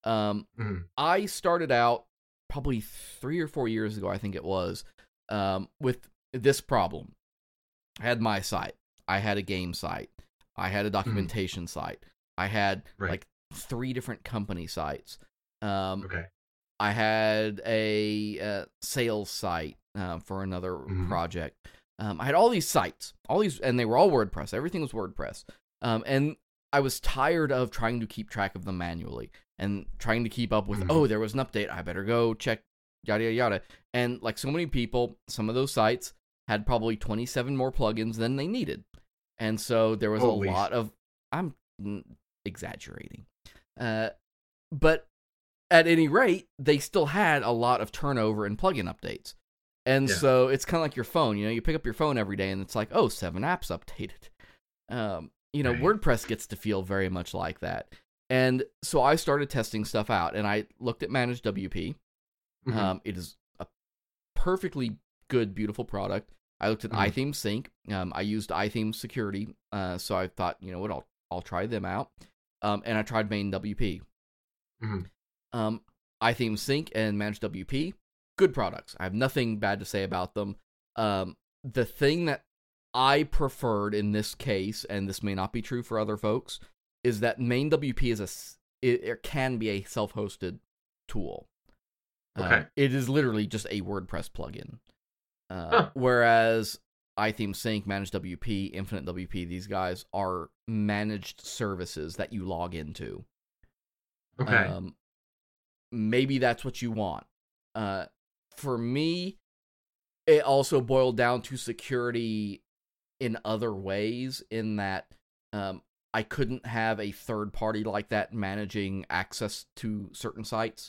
I started out probably 3 or 4 years ago, I think it was, with this problem. I had my site. I had a game site. I had a documentation site. I had like 3 different company sites. I had a sales site for another project. I had all these sites, and they were all WordPress. Everything was WordPress. And I was tired of trying to keep track of them manually and trying to keep up with, oh, there was an update, I better go check, yada, yada, yada. And like so many people, some of those sites had probably 27 more plugins than they needed. And so there was a lot of, I'm exaggerating. But at any rate, they still had a lot of turnover in plugin updates. And so it's kind of like your phone. You pick up your phone every day and it's like, oh, 7 apps updated. WordPress gets to feel very much like that. And so I started testing stuff out, and I looked at Managed WP. It is a perfectly good, beautiful product. I looked at iTheme Sync. I used iTheme Security, so I thought, you know what, I'll try them out. And I tried Main WP. iTheme Sync and Managed WP, good products. I have nothing bad to say about them. The thing that I preferred in this case, and this may not be true for other folks, is that Main WP it can be a self-hosted tool. It is literally just a WordPress plugin. Whereas iTheme Sync, Managed WP, Infinite WP, these guys are managed services that you log into. Maybe that's what you want. For me, it also boiled down to security in other ways, in that I couldn't have a third party like that managing access to certain sites.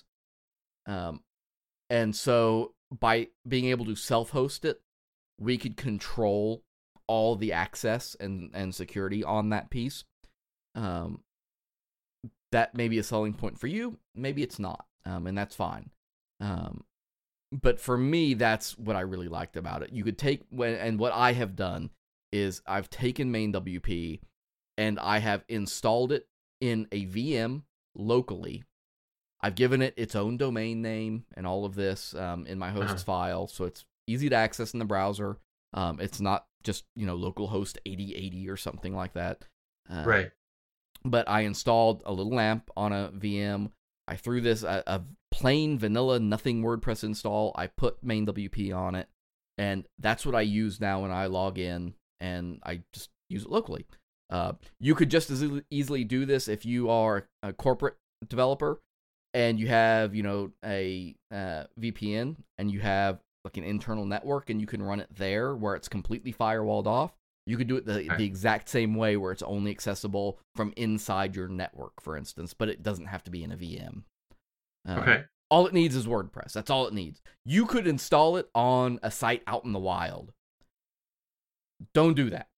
And so by being able to self-host it, we could control all the access and security on that piece. That may be a selling point for you. Maybe it's not, and that's fine. But for me, that's what I really liked about it. You could take, and what I have done is I've taken Main WP and I have installed it in a VM locally. I've given it its own domain name and all of this in my hosts file, so it's easy to access in the browser. It's not just, localhost 8080 or something like that. But I installed a little lamp on a VM. I threw this a plain vanilla nothing WordPress install. I put Main WP on it, and that's what I use now when I log in, and I just use it locally. You could just as easily do this if you are a corporate developer and you have, a VPN and you have like an internal network and you can run it there where it's completely firewalled off. You could do it the exact same way where it's only accessible from inside your network, for instance, but it doesn't have to be in a VM. Okay. All it needs is WordPress. That's all it needs. You could install it on a site out in the wild. Don't do that.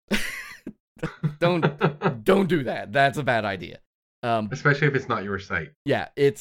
Don't do that. That's a bad idea. Especially if it's not your site. Yeah, it's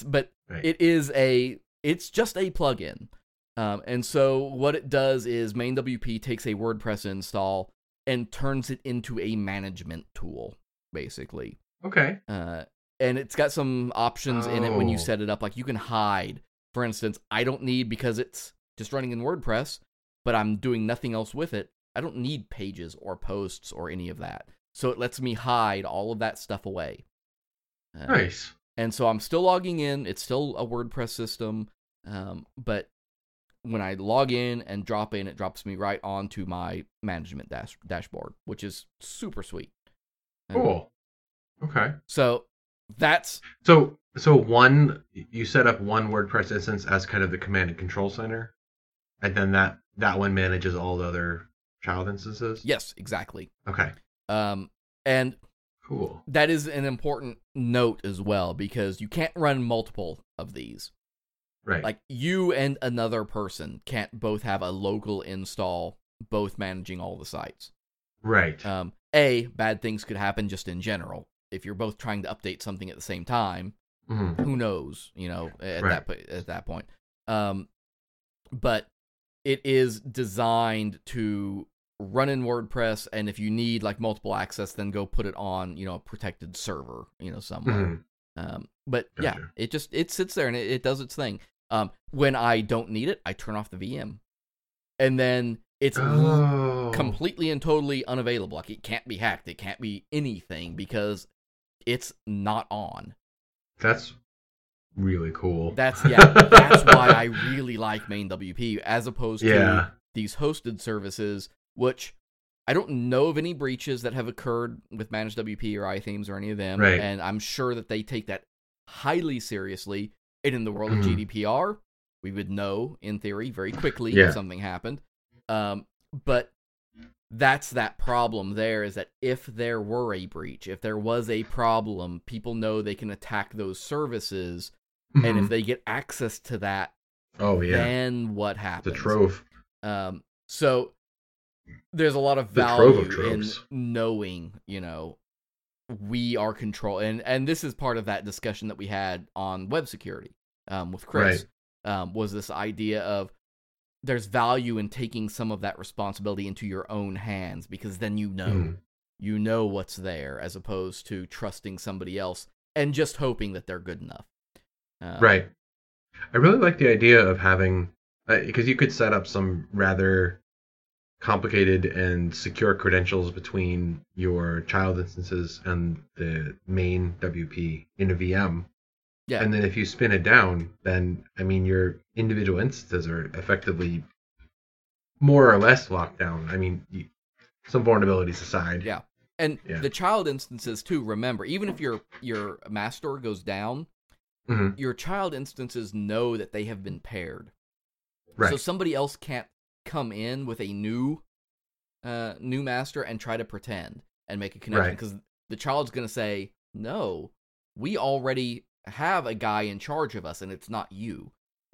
just a plugin. And so what it does is MainWP takes a WordPress install and turns it into a management tool, basically. Okay. And it's got some options in it when you Oh. set it up. Like you can hide. For instance, I don't need, because it's just running in WordPress, but I'm doing nothing else with it, I don't need pages or posts or any of that. So it lets me hide all of that stuff away. Nice. And so I'm still logging in. It's still a WordPress system. But when I log in and drop in, it drops me right onto my management dashboard, which is super sweet. Cool. Okay. So that's... So you set up one WordPress instance as kind of the command and control center, and then that one manages all the other child instances? Yes, exactly. Okay. And Cool. that is an important note as well, because you can't run multiple of these. Right. Like, you and another person can't both have a local install, both managing all the sites. Right. Bad things could happen just in general. If you're both trying to update something at the same time, Mhm. who knows, at Right. that point. But it is designed to run in WordPress, and if you need like multiple access, then go put it on, a protected server, somewhere. But yeah, Gotcha. it sits there and it does its thing. When I don't need it, I turn off the VM, and then it's Oh. completely and totally unavailable. Like, it can't be hacked. It can't be anything because it's not on. That's really cool. That's why I really like MainWP as opposed to these hosted services, which I don't know of any breaches that have occurred with ManageWP or iThemes or any of them. Right. And I'm sure that they take that highly seriously. And in the world of Mhm. GDPR, we would know, in theory, very quickly Yeah. if something happened. But that's that problem there, is that if there were a breach, if there was a problem, people know they can attack those services. And if Mhm. they get access to that, Oh yeah. then what The happens? trove. So there's a lot of The trove of value in troves. knowing, we are control, and this is part of that discussion that we had on web security with Chris. Was this idea of there's value in taking some of that responsibility into your own hands, because then Mhm. you know what's there, as opposed to trusting somebody else and just hoping that they're good enough. Right. I really like the idea of having, because you could set up some rather complicated and secure credentials between your child instances and the main WP in a VM. Yeah. And then if you spin it down, then, I mean, your individual instances are effectively more or less locked down. I mean, some vulnerabilities aside. Yeah. And Yeah. the child instances too, remember, even if your master goes down, Mhm. your child instances know that they have been paired. Right. So somebody else can't come in with a new master and try to pretend and make a connection, Right. because the child's going to say, no, we already have a guy in charge of us and it's not you.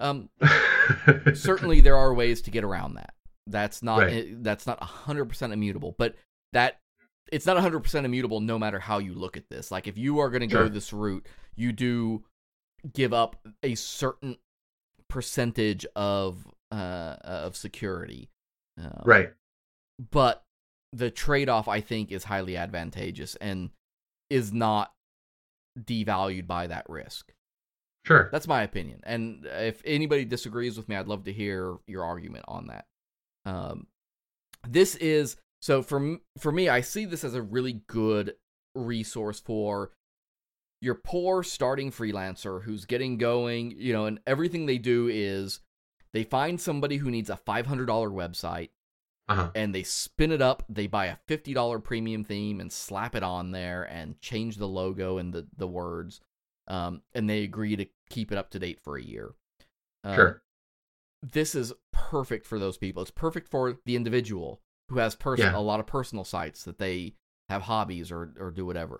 Certainly there are ways to get around that. That's not Right. that's not 100% immutable, but it's not 100% immutable no matter how you look at this. Like, if you are going to go Sure. this route, you do give up a certain percentage of security. Right. But the trade-off, I think, is highly advantageous and is not devalued by that risk. Sure. That's my opinion. And if anybody disagrees with me, I'd love to hear your argument on that. This is, so for me, I see this as a really good resource for your poor starting freelancer who's getting going, and everything they do is they find somebody who needs a $500 website, Uh-huh. and they spin it up. They buy a $50 premium theme and slap it on there and change the logo and the words. And they agree to keep it up to date for a year. Sure. This is perfect for those people. It's perfect for the individual who has a lot of personal sites that they have hobbies or do whatever.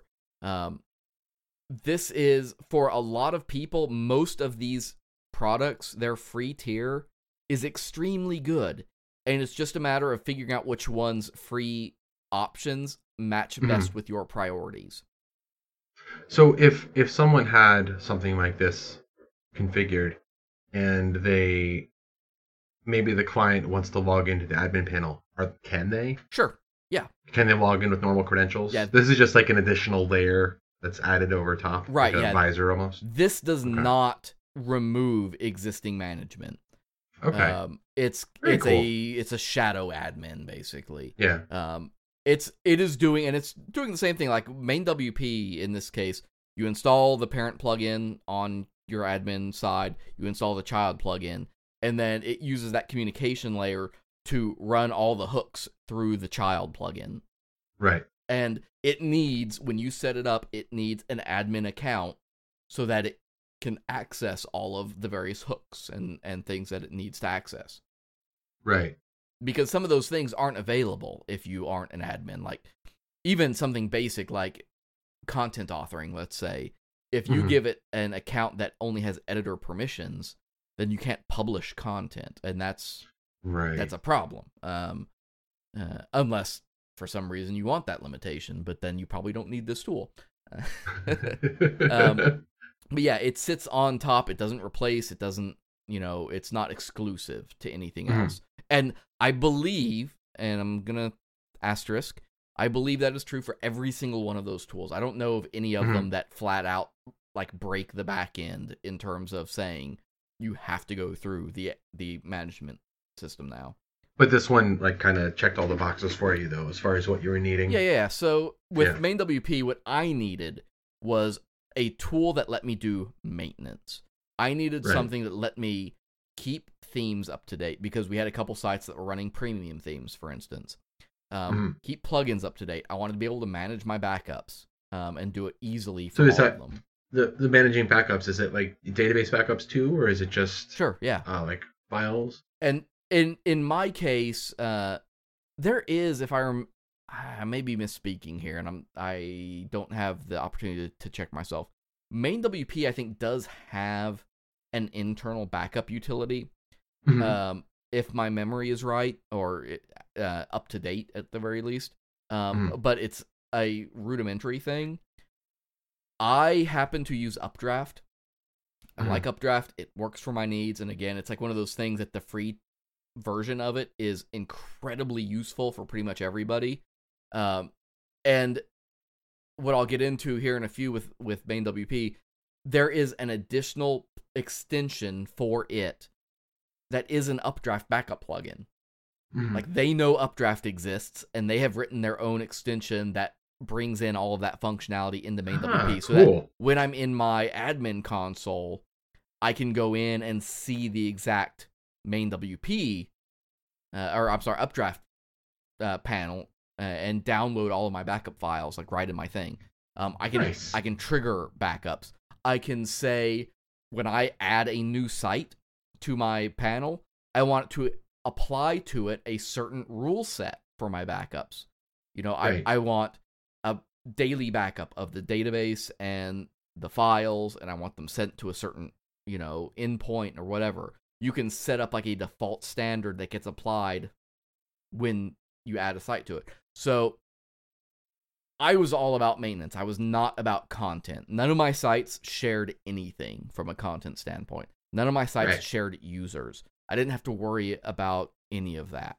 This is, for a lot of people, most of these products, their free tier is extremely good. And it's just a matter of figuring out which one's free options match best with your priorities. So if someone had something like this configured and maybe the client wants to log into the admin panel, can they? Sure. Yeah. Can they log in with normal credentials? Yeah. This is just like an additional layer that's added over top. Right, like an visor almost. This does not remove existing management. Okay. It's cool. it's a shadow admin basically. Yeah. It's doing the same thing like MainWP in this case. You install the parent plugin on your admin side, you install the child plugin, and then it uses that communication layer to run all the hooks through the child plugin. Right. And when you set it up, it needs an admin account so that it can access all of the various hooks and things that it needs to access. Right. Because some of those things aren't available if you aren't an admin. Like, even something basic like content authoring, let's say. If you give it an account that only has editor permissions, then you can't publish content, and that's a problem. Unless for some reason you want that limitation, but then you probably don't need this tool. But yeah, it sits on top. It doesn't replace. It doesn't. It's not exclusive to anything else. And I believe, and I'm gonna asterisk, I believe that is true for every single one of those tools. I don't know of any of them that flat out like break the back end in terms of saying you have to go through the management system now. But this one like kind of checked all the boxes for you though, as far as what you were needing. Yeah. So with MainWP, what I needed was a tool that let me do maintenance. I needed something that let me keep themes up to date, because we had a couple sites that were running premium themes, for instance. Keep plugins up to date. I wanted to be able to manage my backups and do it easily for all of them. The managing backups, is it like database backups too, or is it just sure, yeah, like files? And in my case, there is, if I may be misspeaking here, and I don't have the opportunity to check myself. MainWP, I think, does have an internal backup utility, if my memory is right, or up to date at the very least. But it's a rudimentary thing. I happen to use Updraft. I like Updraft. It works for my needs, and again, it's like one of those things that the free version of it is incredibly useful for pretty much everybody. And what I'll get into here in a few with MainWP, there is an additional extension for it that is an Updraft backup plugin. Like, they know Updraft exists, and they have written their own extension that brings in all of that functionality into MainWP. So that when I'm in my admin console, I can go in and see the exact MainWP, Updraft panel, and download all of my backup files, like, right in my thing. I can trigger backups. I can say, when I add a new site to my panel, I want to apply to it a certain rule set for my backups. I want a daily backup of the database and the files, and I want them sent to a certain, endpoint or whatever. You can set up like a default standard that gets applied when you add a site to it. So I was all about maintenance. I was not about content. None of my sites shared anything from a content standpoint. None of my sites shared users. I didn't have to worry about any of that.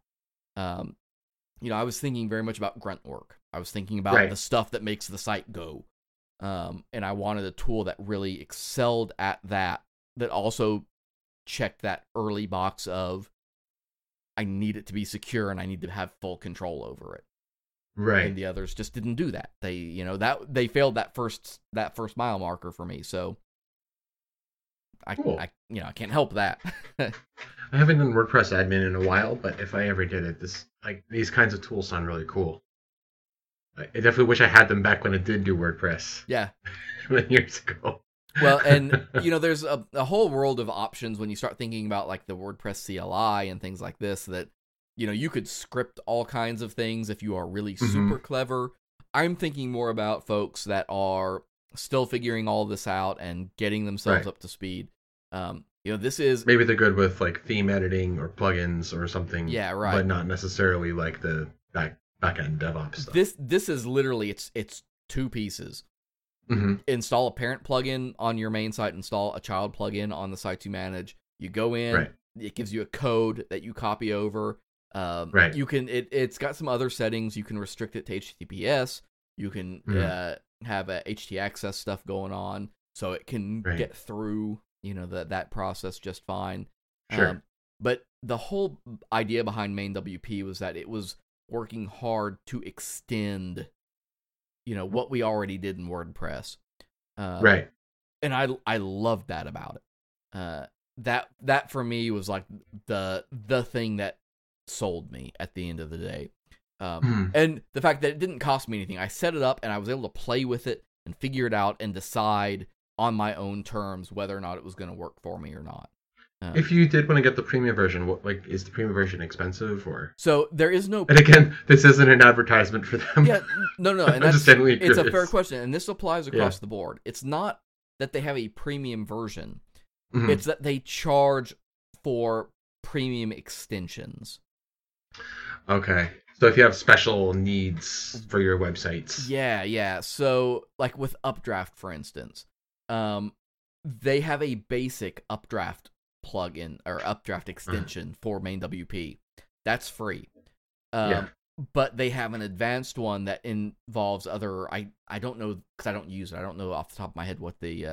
I was thinking very much about grunt work. I was thinking about the stuff that makes the site go. And I wanted a tool that really excelled at that also checked that early box of, I need it to be secure and I need to have full control over it. Right. And the others just didn't do that. They failed that first mile marker for me. So Cool. I can't help that. I haven't done WordPress admin in a while, but if I ever did it, these kinds of tools sound really cool. I definitely wish I had them back when I did do WordPress Yeah. years ago. Well, and there's a whole world of options when you start thinking about like the WordPress CLI and things like this that you could script all kinds of things if you are really super clever. I'm thinking more about folks that are still figuring all this out and getting themselves up to speed. This is maybe they're good with like theme editing or plugins or something. Yeah, right. But not necessarily like the back end DevOps stuff. This is literally it's two pieces. Install a parent plugin on your main site, install a child plugin on the site you manage. You go in, it gives you a code that you copy over. You can it's got some other settings. You can restrict it to HTTPS. You can have a HT-access stuff going on, so it can get through that process just fine. Sure. But the whole idea behind MainWP was that it was working hard to extend what we already did in WordPress. And I loved that about it. That for me was like the thing that sold me at the end of the day. And the fact that it didn't cost me anything. I set it up and I was able to play with it and figure it out and decide on my own terms whether or not it was going to work for me or not. If you did want to get the premium version, is the premium version expensive or? So there is no. And again, this isn't an advertisement for them. Yeah, no, and that's it's a fair question, and this applies across the board. It's not that they have a premium version; it's that they charge for premium extensions. Okay, so if you have special needs for your websites, yeah. So like with Updraft, for instance, they have a basic Updraft plugin or Updraft extension for MainWP. That's free. But they have an advanced one that involves other. I don't know because I don't use it. I don't know off the top of my head what the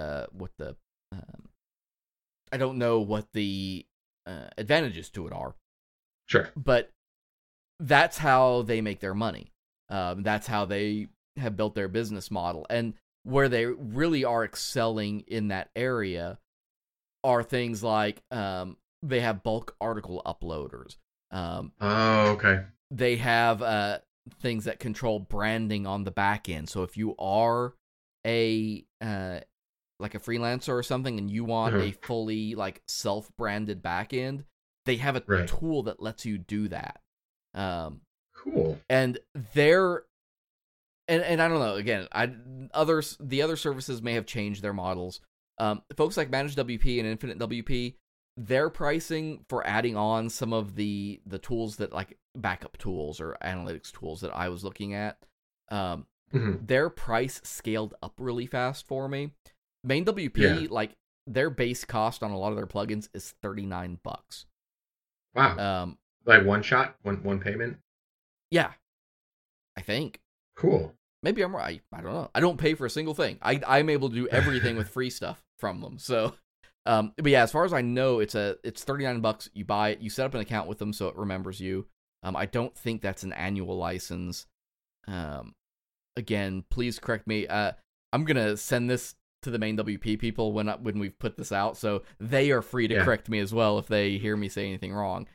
I don't know what the advantages to it are. Sure. But that's how they make their money. That's how they have built their business model, and where they really are excelling in that area are things like they have bulk article uploaders. Okay. They have things that control branding on the back end. So if you are a like a freelancer or something and you want a fully like self-branded back end, they have a tool that lets you do that. Cool. And they're and I don't know, again, the other services may have changed their models. Folks like ManageWP and InfiniteWP, their pricing for adding on some of the tools that like backup tools or analytics tools that I was looking at, their price scaled up really fast for me. MainWP, like their base cost on a lot of their plugins is $39. Wow. Like one shot, one payment. Yeah, I think. Cool. Maybe I'm right. I don't know. I don't pay for a single thing. I'm able to do everything with free stuff from them. So, but yeah, as far as I know, it's $39. You buy it. You set up an account with them so it remembers you. I don't think that's an annual license. Again, please correct me. I'm gonna send this to the MainWP people when we've put this out, so they are free to correct me as well if they hear me say anything wrong.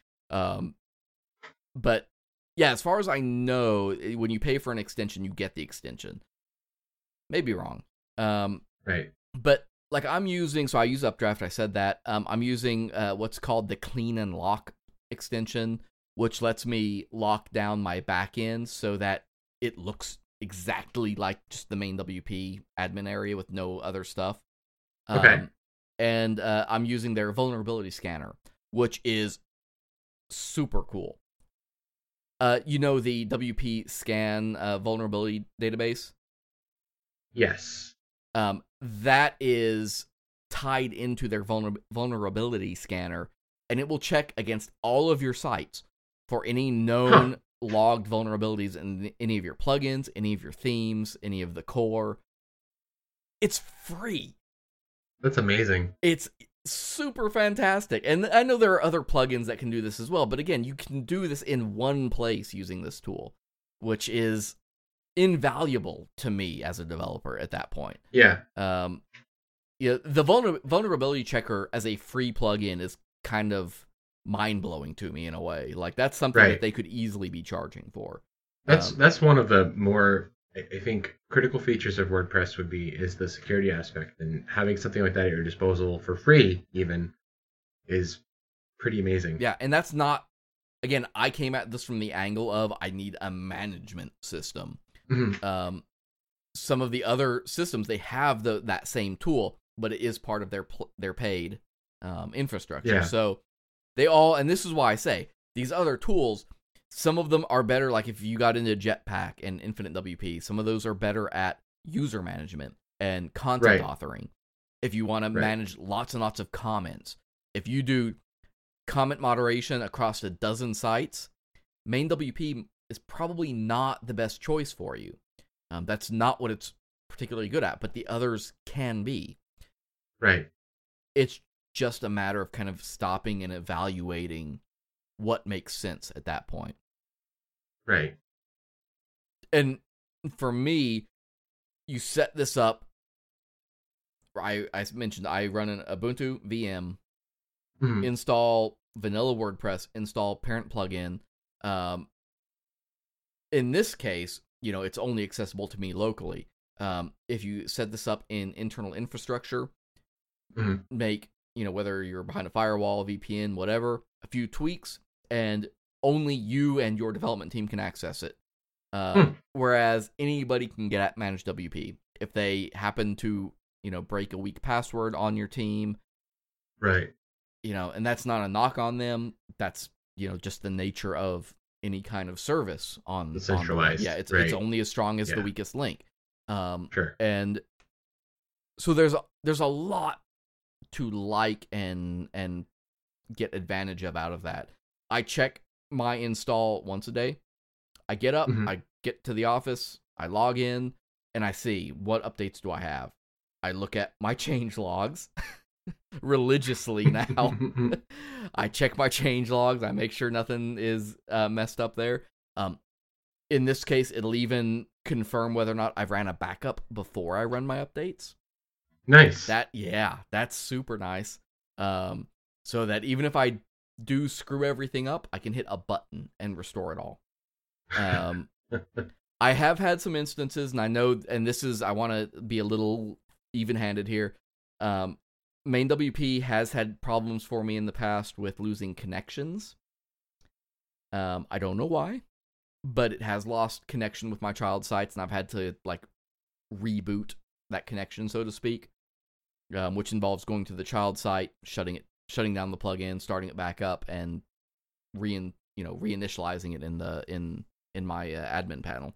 But yeah, as far as I know, when you pay for an extension, you get the extension. Maybe wrong. Right. But like I use Updraft. I said that. I'm using what's called the Clean and Lock extension, which lets me lock down my backend so that it looks exactly like just the MainWP admin area with no other stuff. Okay. And I'm using their vulnerability scanner, which is super cool. You know the WP Scan vulnerability database? Yes. That is tied into their vulnerability scanner, and it will check against all of your sites for any known logged vulnerabilities in any of your plugins, any of your themes, any of the core. It's free. That's amazing. It's super fantastic. And I know there are other plugins that can do this as well, but again, you can do this in one place using this tool, which is invaluable to me as a developer at that point. Yeah. Yeah, the vulnerability checker as a free plugin is kind of mind-blowing to me in a way. Like, that's something Right. that they could easily be charging for. That's one of the more, I think, critical features of WordPress is the security aspect, and having something like that at your disposal for free even is pretty amazing. Yeah, and that's not, again, I came at this from the angle of I need a management system. Mhm. Some of the other systems, they have that same tool, but it is part of their paid infrastructure. Yeah. So they all, and this is why I say these other tools, some of them are better. Like if you got into Jetpack and Infinite WP, some of those are better at user management and content authoring. If you want to manage lots and lots of comments, if you do comment moderation across a dozen sites, MainWP is probably not the best choice for you. That's not what it's particularly good at, but the others can be. Right. It's just a matter of kind of stopping and evaluating what makes sense at that point. Right. And for me, you set this up. I mentioned I run an Ubuntu VM, install vanilla WordPress, install parent plugin. In this case, it's only accessible to me locally. If you set this up in internal infrastructure, make, whether you're behind a firewall, VPN, whatever, a few tweaks, and only you and your development team can access it. Whereas anybody can get at Managed WP. If they happen to, break a weak password on your team. Right. And that's not a knock on them. That's, just the nature of any kind of service on the centralized. It's only as strong as the weakest link. Sure. And so there's a lot to like and get advantage out of that. I check my install once a day. I get up, I get to the office, I log in, and I see what updates do I have. I look at my change logs religiously now. I check my change logs. I make sure nothing is messed up there. In this case, it'll even confirm whether or not I've ran a backup before I run my updates. Nice. That's super nice. So that even if I do screw everything up, I can hit a button and restore it all. I have had some instances, and I know, and I want to be a little even-handed here. MainWP has had problems for me in the past with losing connections. I don't know why, but it has lost connection with my child sites, and I've had to reboot that connection, so to speak, which involves going to the child site, shutting down the plugin, starting it back up, and reinitializing it in my admin panel.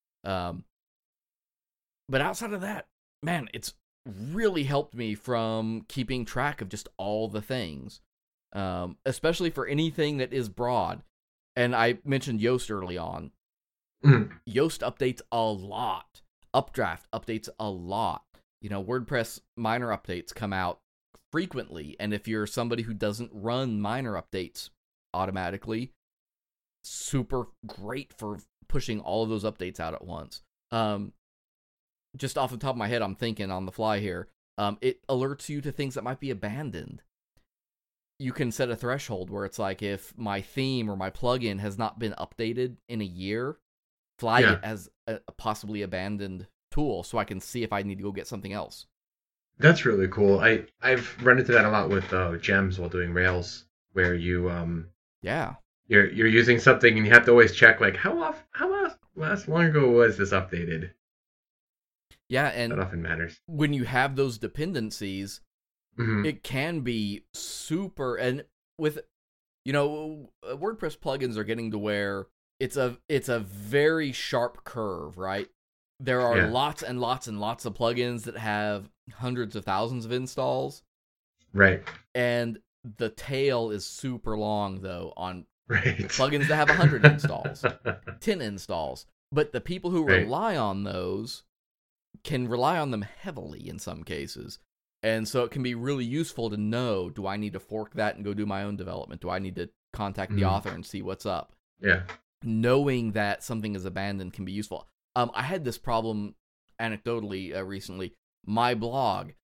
But outside of that, man, it's really helped me from keeping track of just all the things, especially for anything that is broad. And I mentioned Yoast early on. Yoast updates a lot. Updraft updates a lot. WordPress minor updates come out frequently, and if you're somebody who doesn't run minor updates automatically, super great for pushing all of those updates out at once. Just off the top of my head, I'm thinking on the fly here. It alerts you to things that might be abandoned. You can set a threshold where it's like, if my theme or my plugin has not been updated in a year, flag it as a possibly abandoned tool so I can see if I need to go get something else. That's really cool. I've run into that a lot with gems while doing Rails, where you you're using something and you have to always check how long ago was this updated. Yeah, and that often matters. When you have those dependencies, it can be super. And with WordPress plugins are getting to where it's a very sharp curve, right? There are lots and lots and lots of plugins that have hundreds of thousands of installs. Right. And the tail is super long, though, on Right. Plugins that have 100 installs, 10 installs. But the people who rely on those can rely on them heavily in some cases. And so it can be really useful to know, do I need to fork that and go do my own development? Do I need to contact the author and see what's up? Yeah. Knowing that something is abandoned can be useful. I had this problem anecdotally recently. My blog,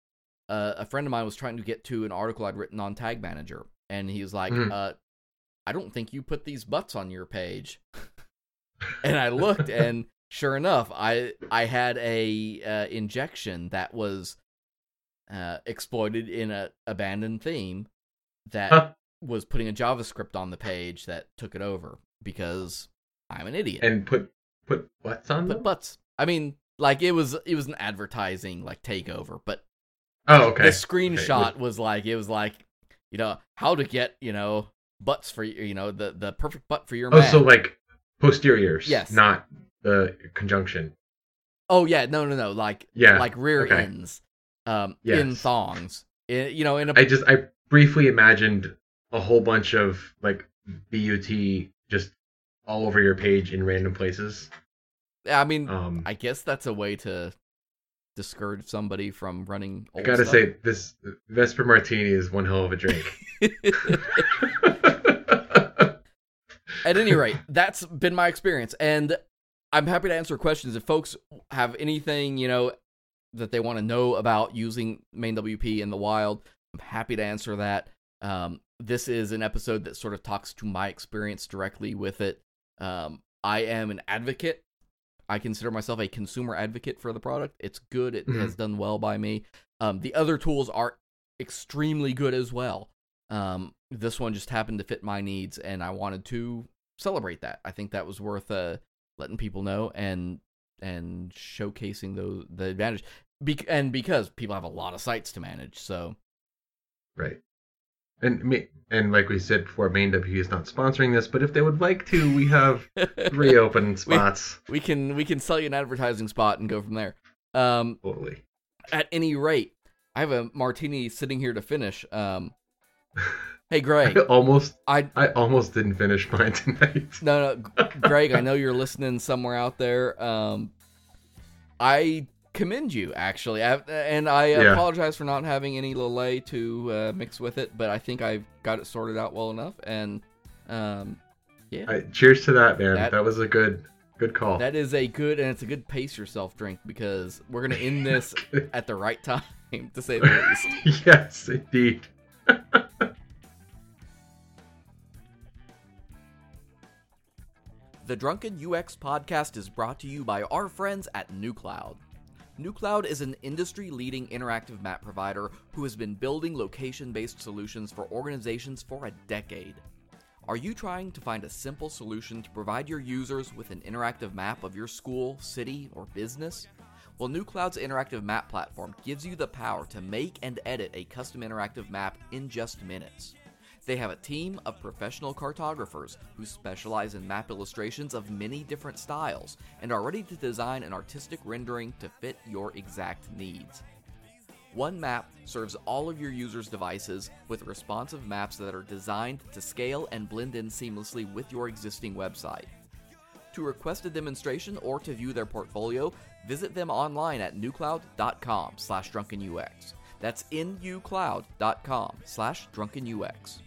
a friend of mine was trying to get to an article I'd written on Tag Manager, and he was like, I don't think you put these butts on your page. And I looked, and sure enough, I had a injection that was exploited in a abandoned theme that was putting a JavaScript on the page that took it over because I'm an idiot. And put butts on them? Put butts. I mean, like it was an advertising like takeover, but oh, okay. The screenshot was like how to get butts for the perfect butt for your man. So like posteriors, yes, not the conjunction. Oh yeah, no, like rear ends, in thongs. I briefly imagined a whole bunch of like BUT just all over your page in random places. I mean, I guess that's a way to discourage somebody from running old I gotta stuff. say, this Vesper Martini is one hell of a drink. At any rate, that's been my experience, and I'm happy to answer questions. If folks have anything, that they want to know about using MainWP in the wild, I'm happy to answer that. This is an episode that sort of talks to my experience directly with it. I am an advocate. I consider myself a consumer advocate for the product. It's good. It has done well by me. The other tools are extremely good as well. This one just happened to fit my needs, and I wanted to celebrate that. I think that was worth letting people know and showcasing the advantage. Because people have a lot of sites to manage, so right. And like we said before, MainWP is not sponsoring this, but if they would like to, we have 3 open spots. We can sell you an advertising spot and go from there. Totally. At any rate, I have a martini sitting here to finish. Hey, Greg. I almost didn't finish mine tonight. No, Greg, I know you're listening somewhere out there. I commend you, actually. I apologize for not having any Lillet to mix with it, but I think I've got it sorted out well enough. And, cheers to that, man. That was a good call. That is a good, and it's a good pace yourself drink, because we're going to end this at the right time, to say the least. Yes, indeed. The Drunken UX podcast is brought to you by our friends at NewCloud. NewCloud is an industry-leading interactive map provider who has been building location-based solutions for organizations for a decade. Are you trying to find a simple solution to provide your users with an interactive map of your school, city, or business? Well, NewCloud's interactive map platform gives you the power to make and edit a custom interactive map in just minutes. They have a team of professional cartographers who specialize in map illustrations of many different styles and are ready to design an artistic rendering to fit your exact needs. One map serves all of your users' devices with responsive maps that are designed to scale and blend in seamlessly with your existing website. To request a demonstration or to view their portfolio, visit them online at nucloud.com/drunkenux. That's nucloud.com/drunkenux.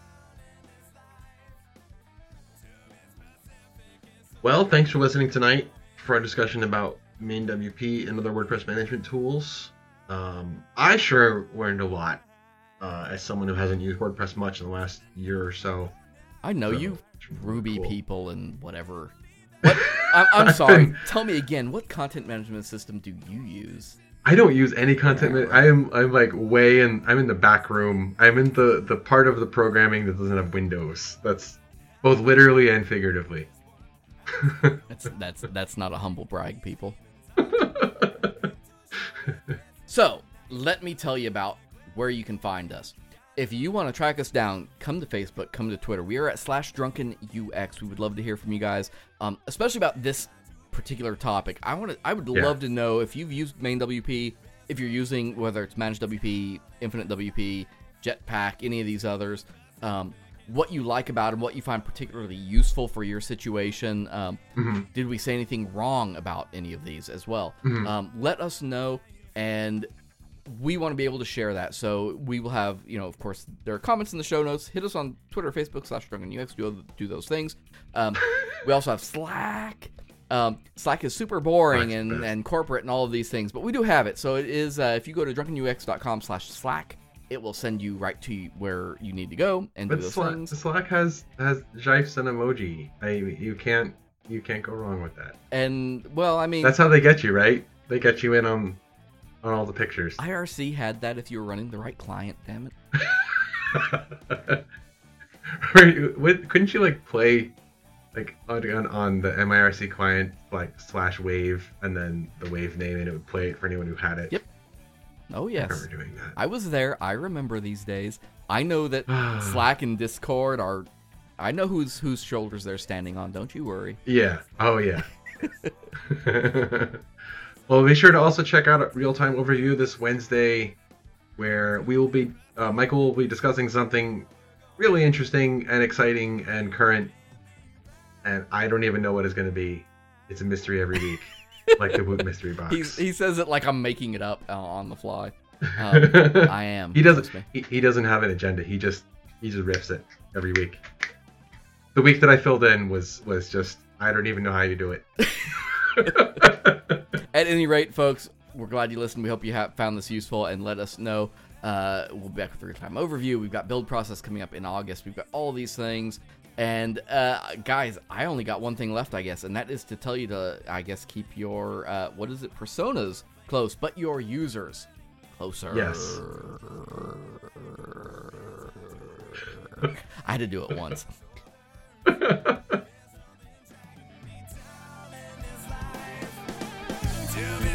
Well, thanks for listening tonight for our discussion about MainWP and other WordPress management tools. I sure learned a lot as someone who hasn't used WordPress much in the last year or so. I know you Ruby people and whatever. I'm sorry. Tell me again, what content management system do you use? I don't use any content. I'm like way in. I'm in the back room. I'm in the part of the programming that doesn't have Windows. That's both literally and figuratively. That's not a humble brag, people. So, let me tell you about where you can find us. If you want to track us down, come to Facebook, come to Twitter. We are at /DrunkenUX. We would love to hear from you guys, especially about this particular topic. I would love to know if you've used MainWP, if you're using, whether it's ManageWP, InfiniteWP, Jetpack, any of these others, what you like about them, what you find particularly useful for your situation. Did we say anything wrong about any of these as well? Let us know, and we want to be able to share that. So we will have, of course, there are comments in the show notes. Hit us on Twitter, Facebook, /DrunkenUX. Do those things. We also have Slack. Slack is super boring Slack's the best. and corporate and all of these things, but we do have it. So it is, if you go to drunkenux.com/Slack, it will send you right to where you need to go and do But those Slack, things. Slack has GIFs and emoji. You can't go wrong with that. And, well, I mean, That's how they get you, right? They get you in on all the pictures. IRC had that if you were running the right client, damn it. Couldn't you like play like on the MIRC client like /wave and then the wave name and it would play it for anyone who had it? Yep. Oh, I yes. remember doing that. I was there. I remember these days. I know that Slack and Discord are... I know whose shoulders they're standing on. Don't you worry. Yeah. Oh, yeah. Well, be sure to also check out Real Time Overview this Wednesday, where we will be Michael will be discussing something really interesting and exciting and current, and I don't even know what it's going to be. It's a mystery every week, like the Woot mystery box. He says it like I'm making it up on the fly. I am. He doesn't. Trust me. He doesn't have an agenda. He just riffs it every week. The week that I filled in was just I don't even know how you do it. At any rate, folks, we're glad you listened. We hope you have found this useful, and let us know. We'll be back with a real-time overview. We've got build process coming up in August. We've got all these things. And, guys, I only got one thing left, I guess, and that is to tell you to, I guess, keep your, personas close, but your users closer. Yes. I had to do it once. To be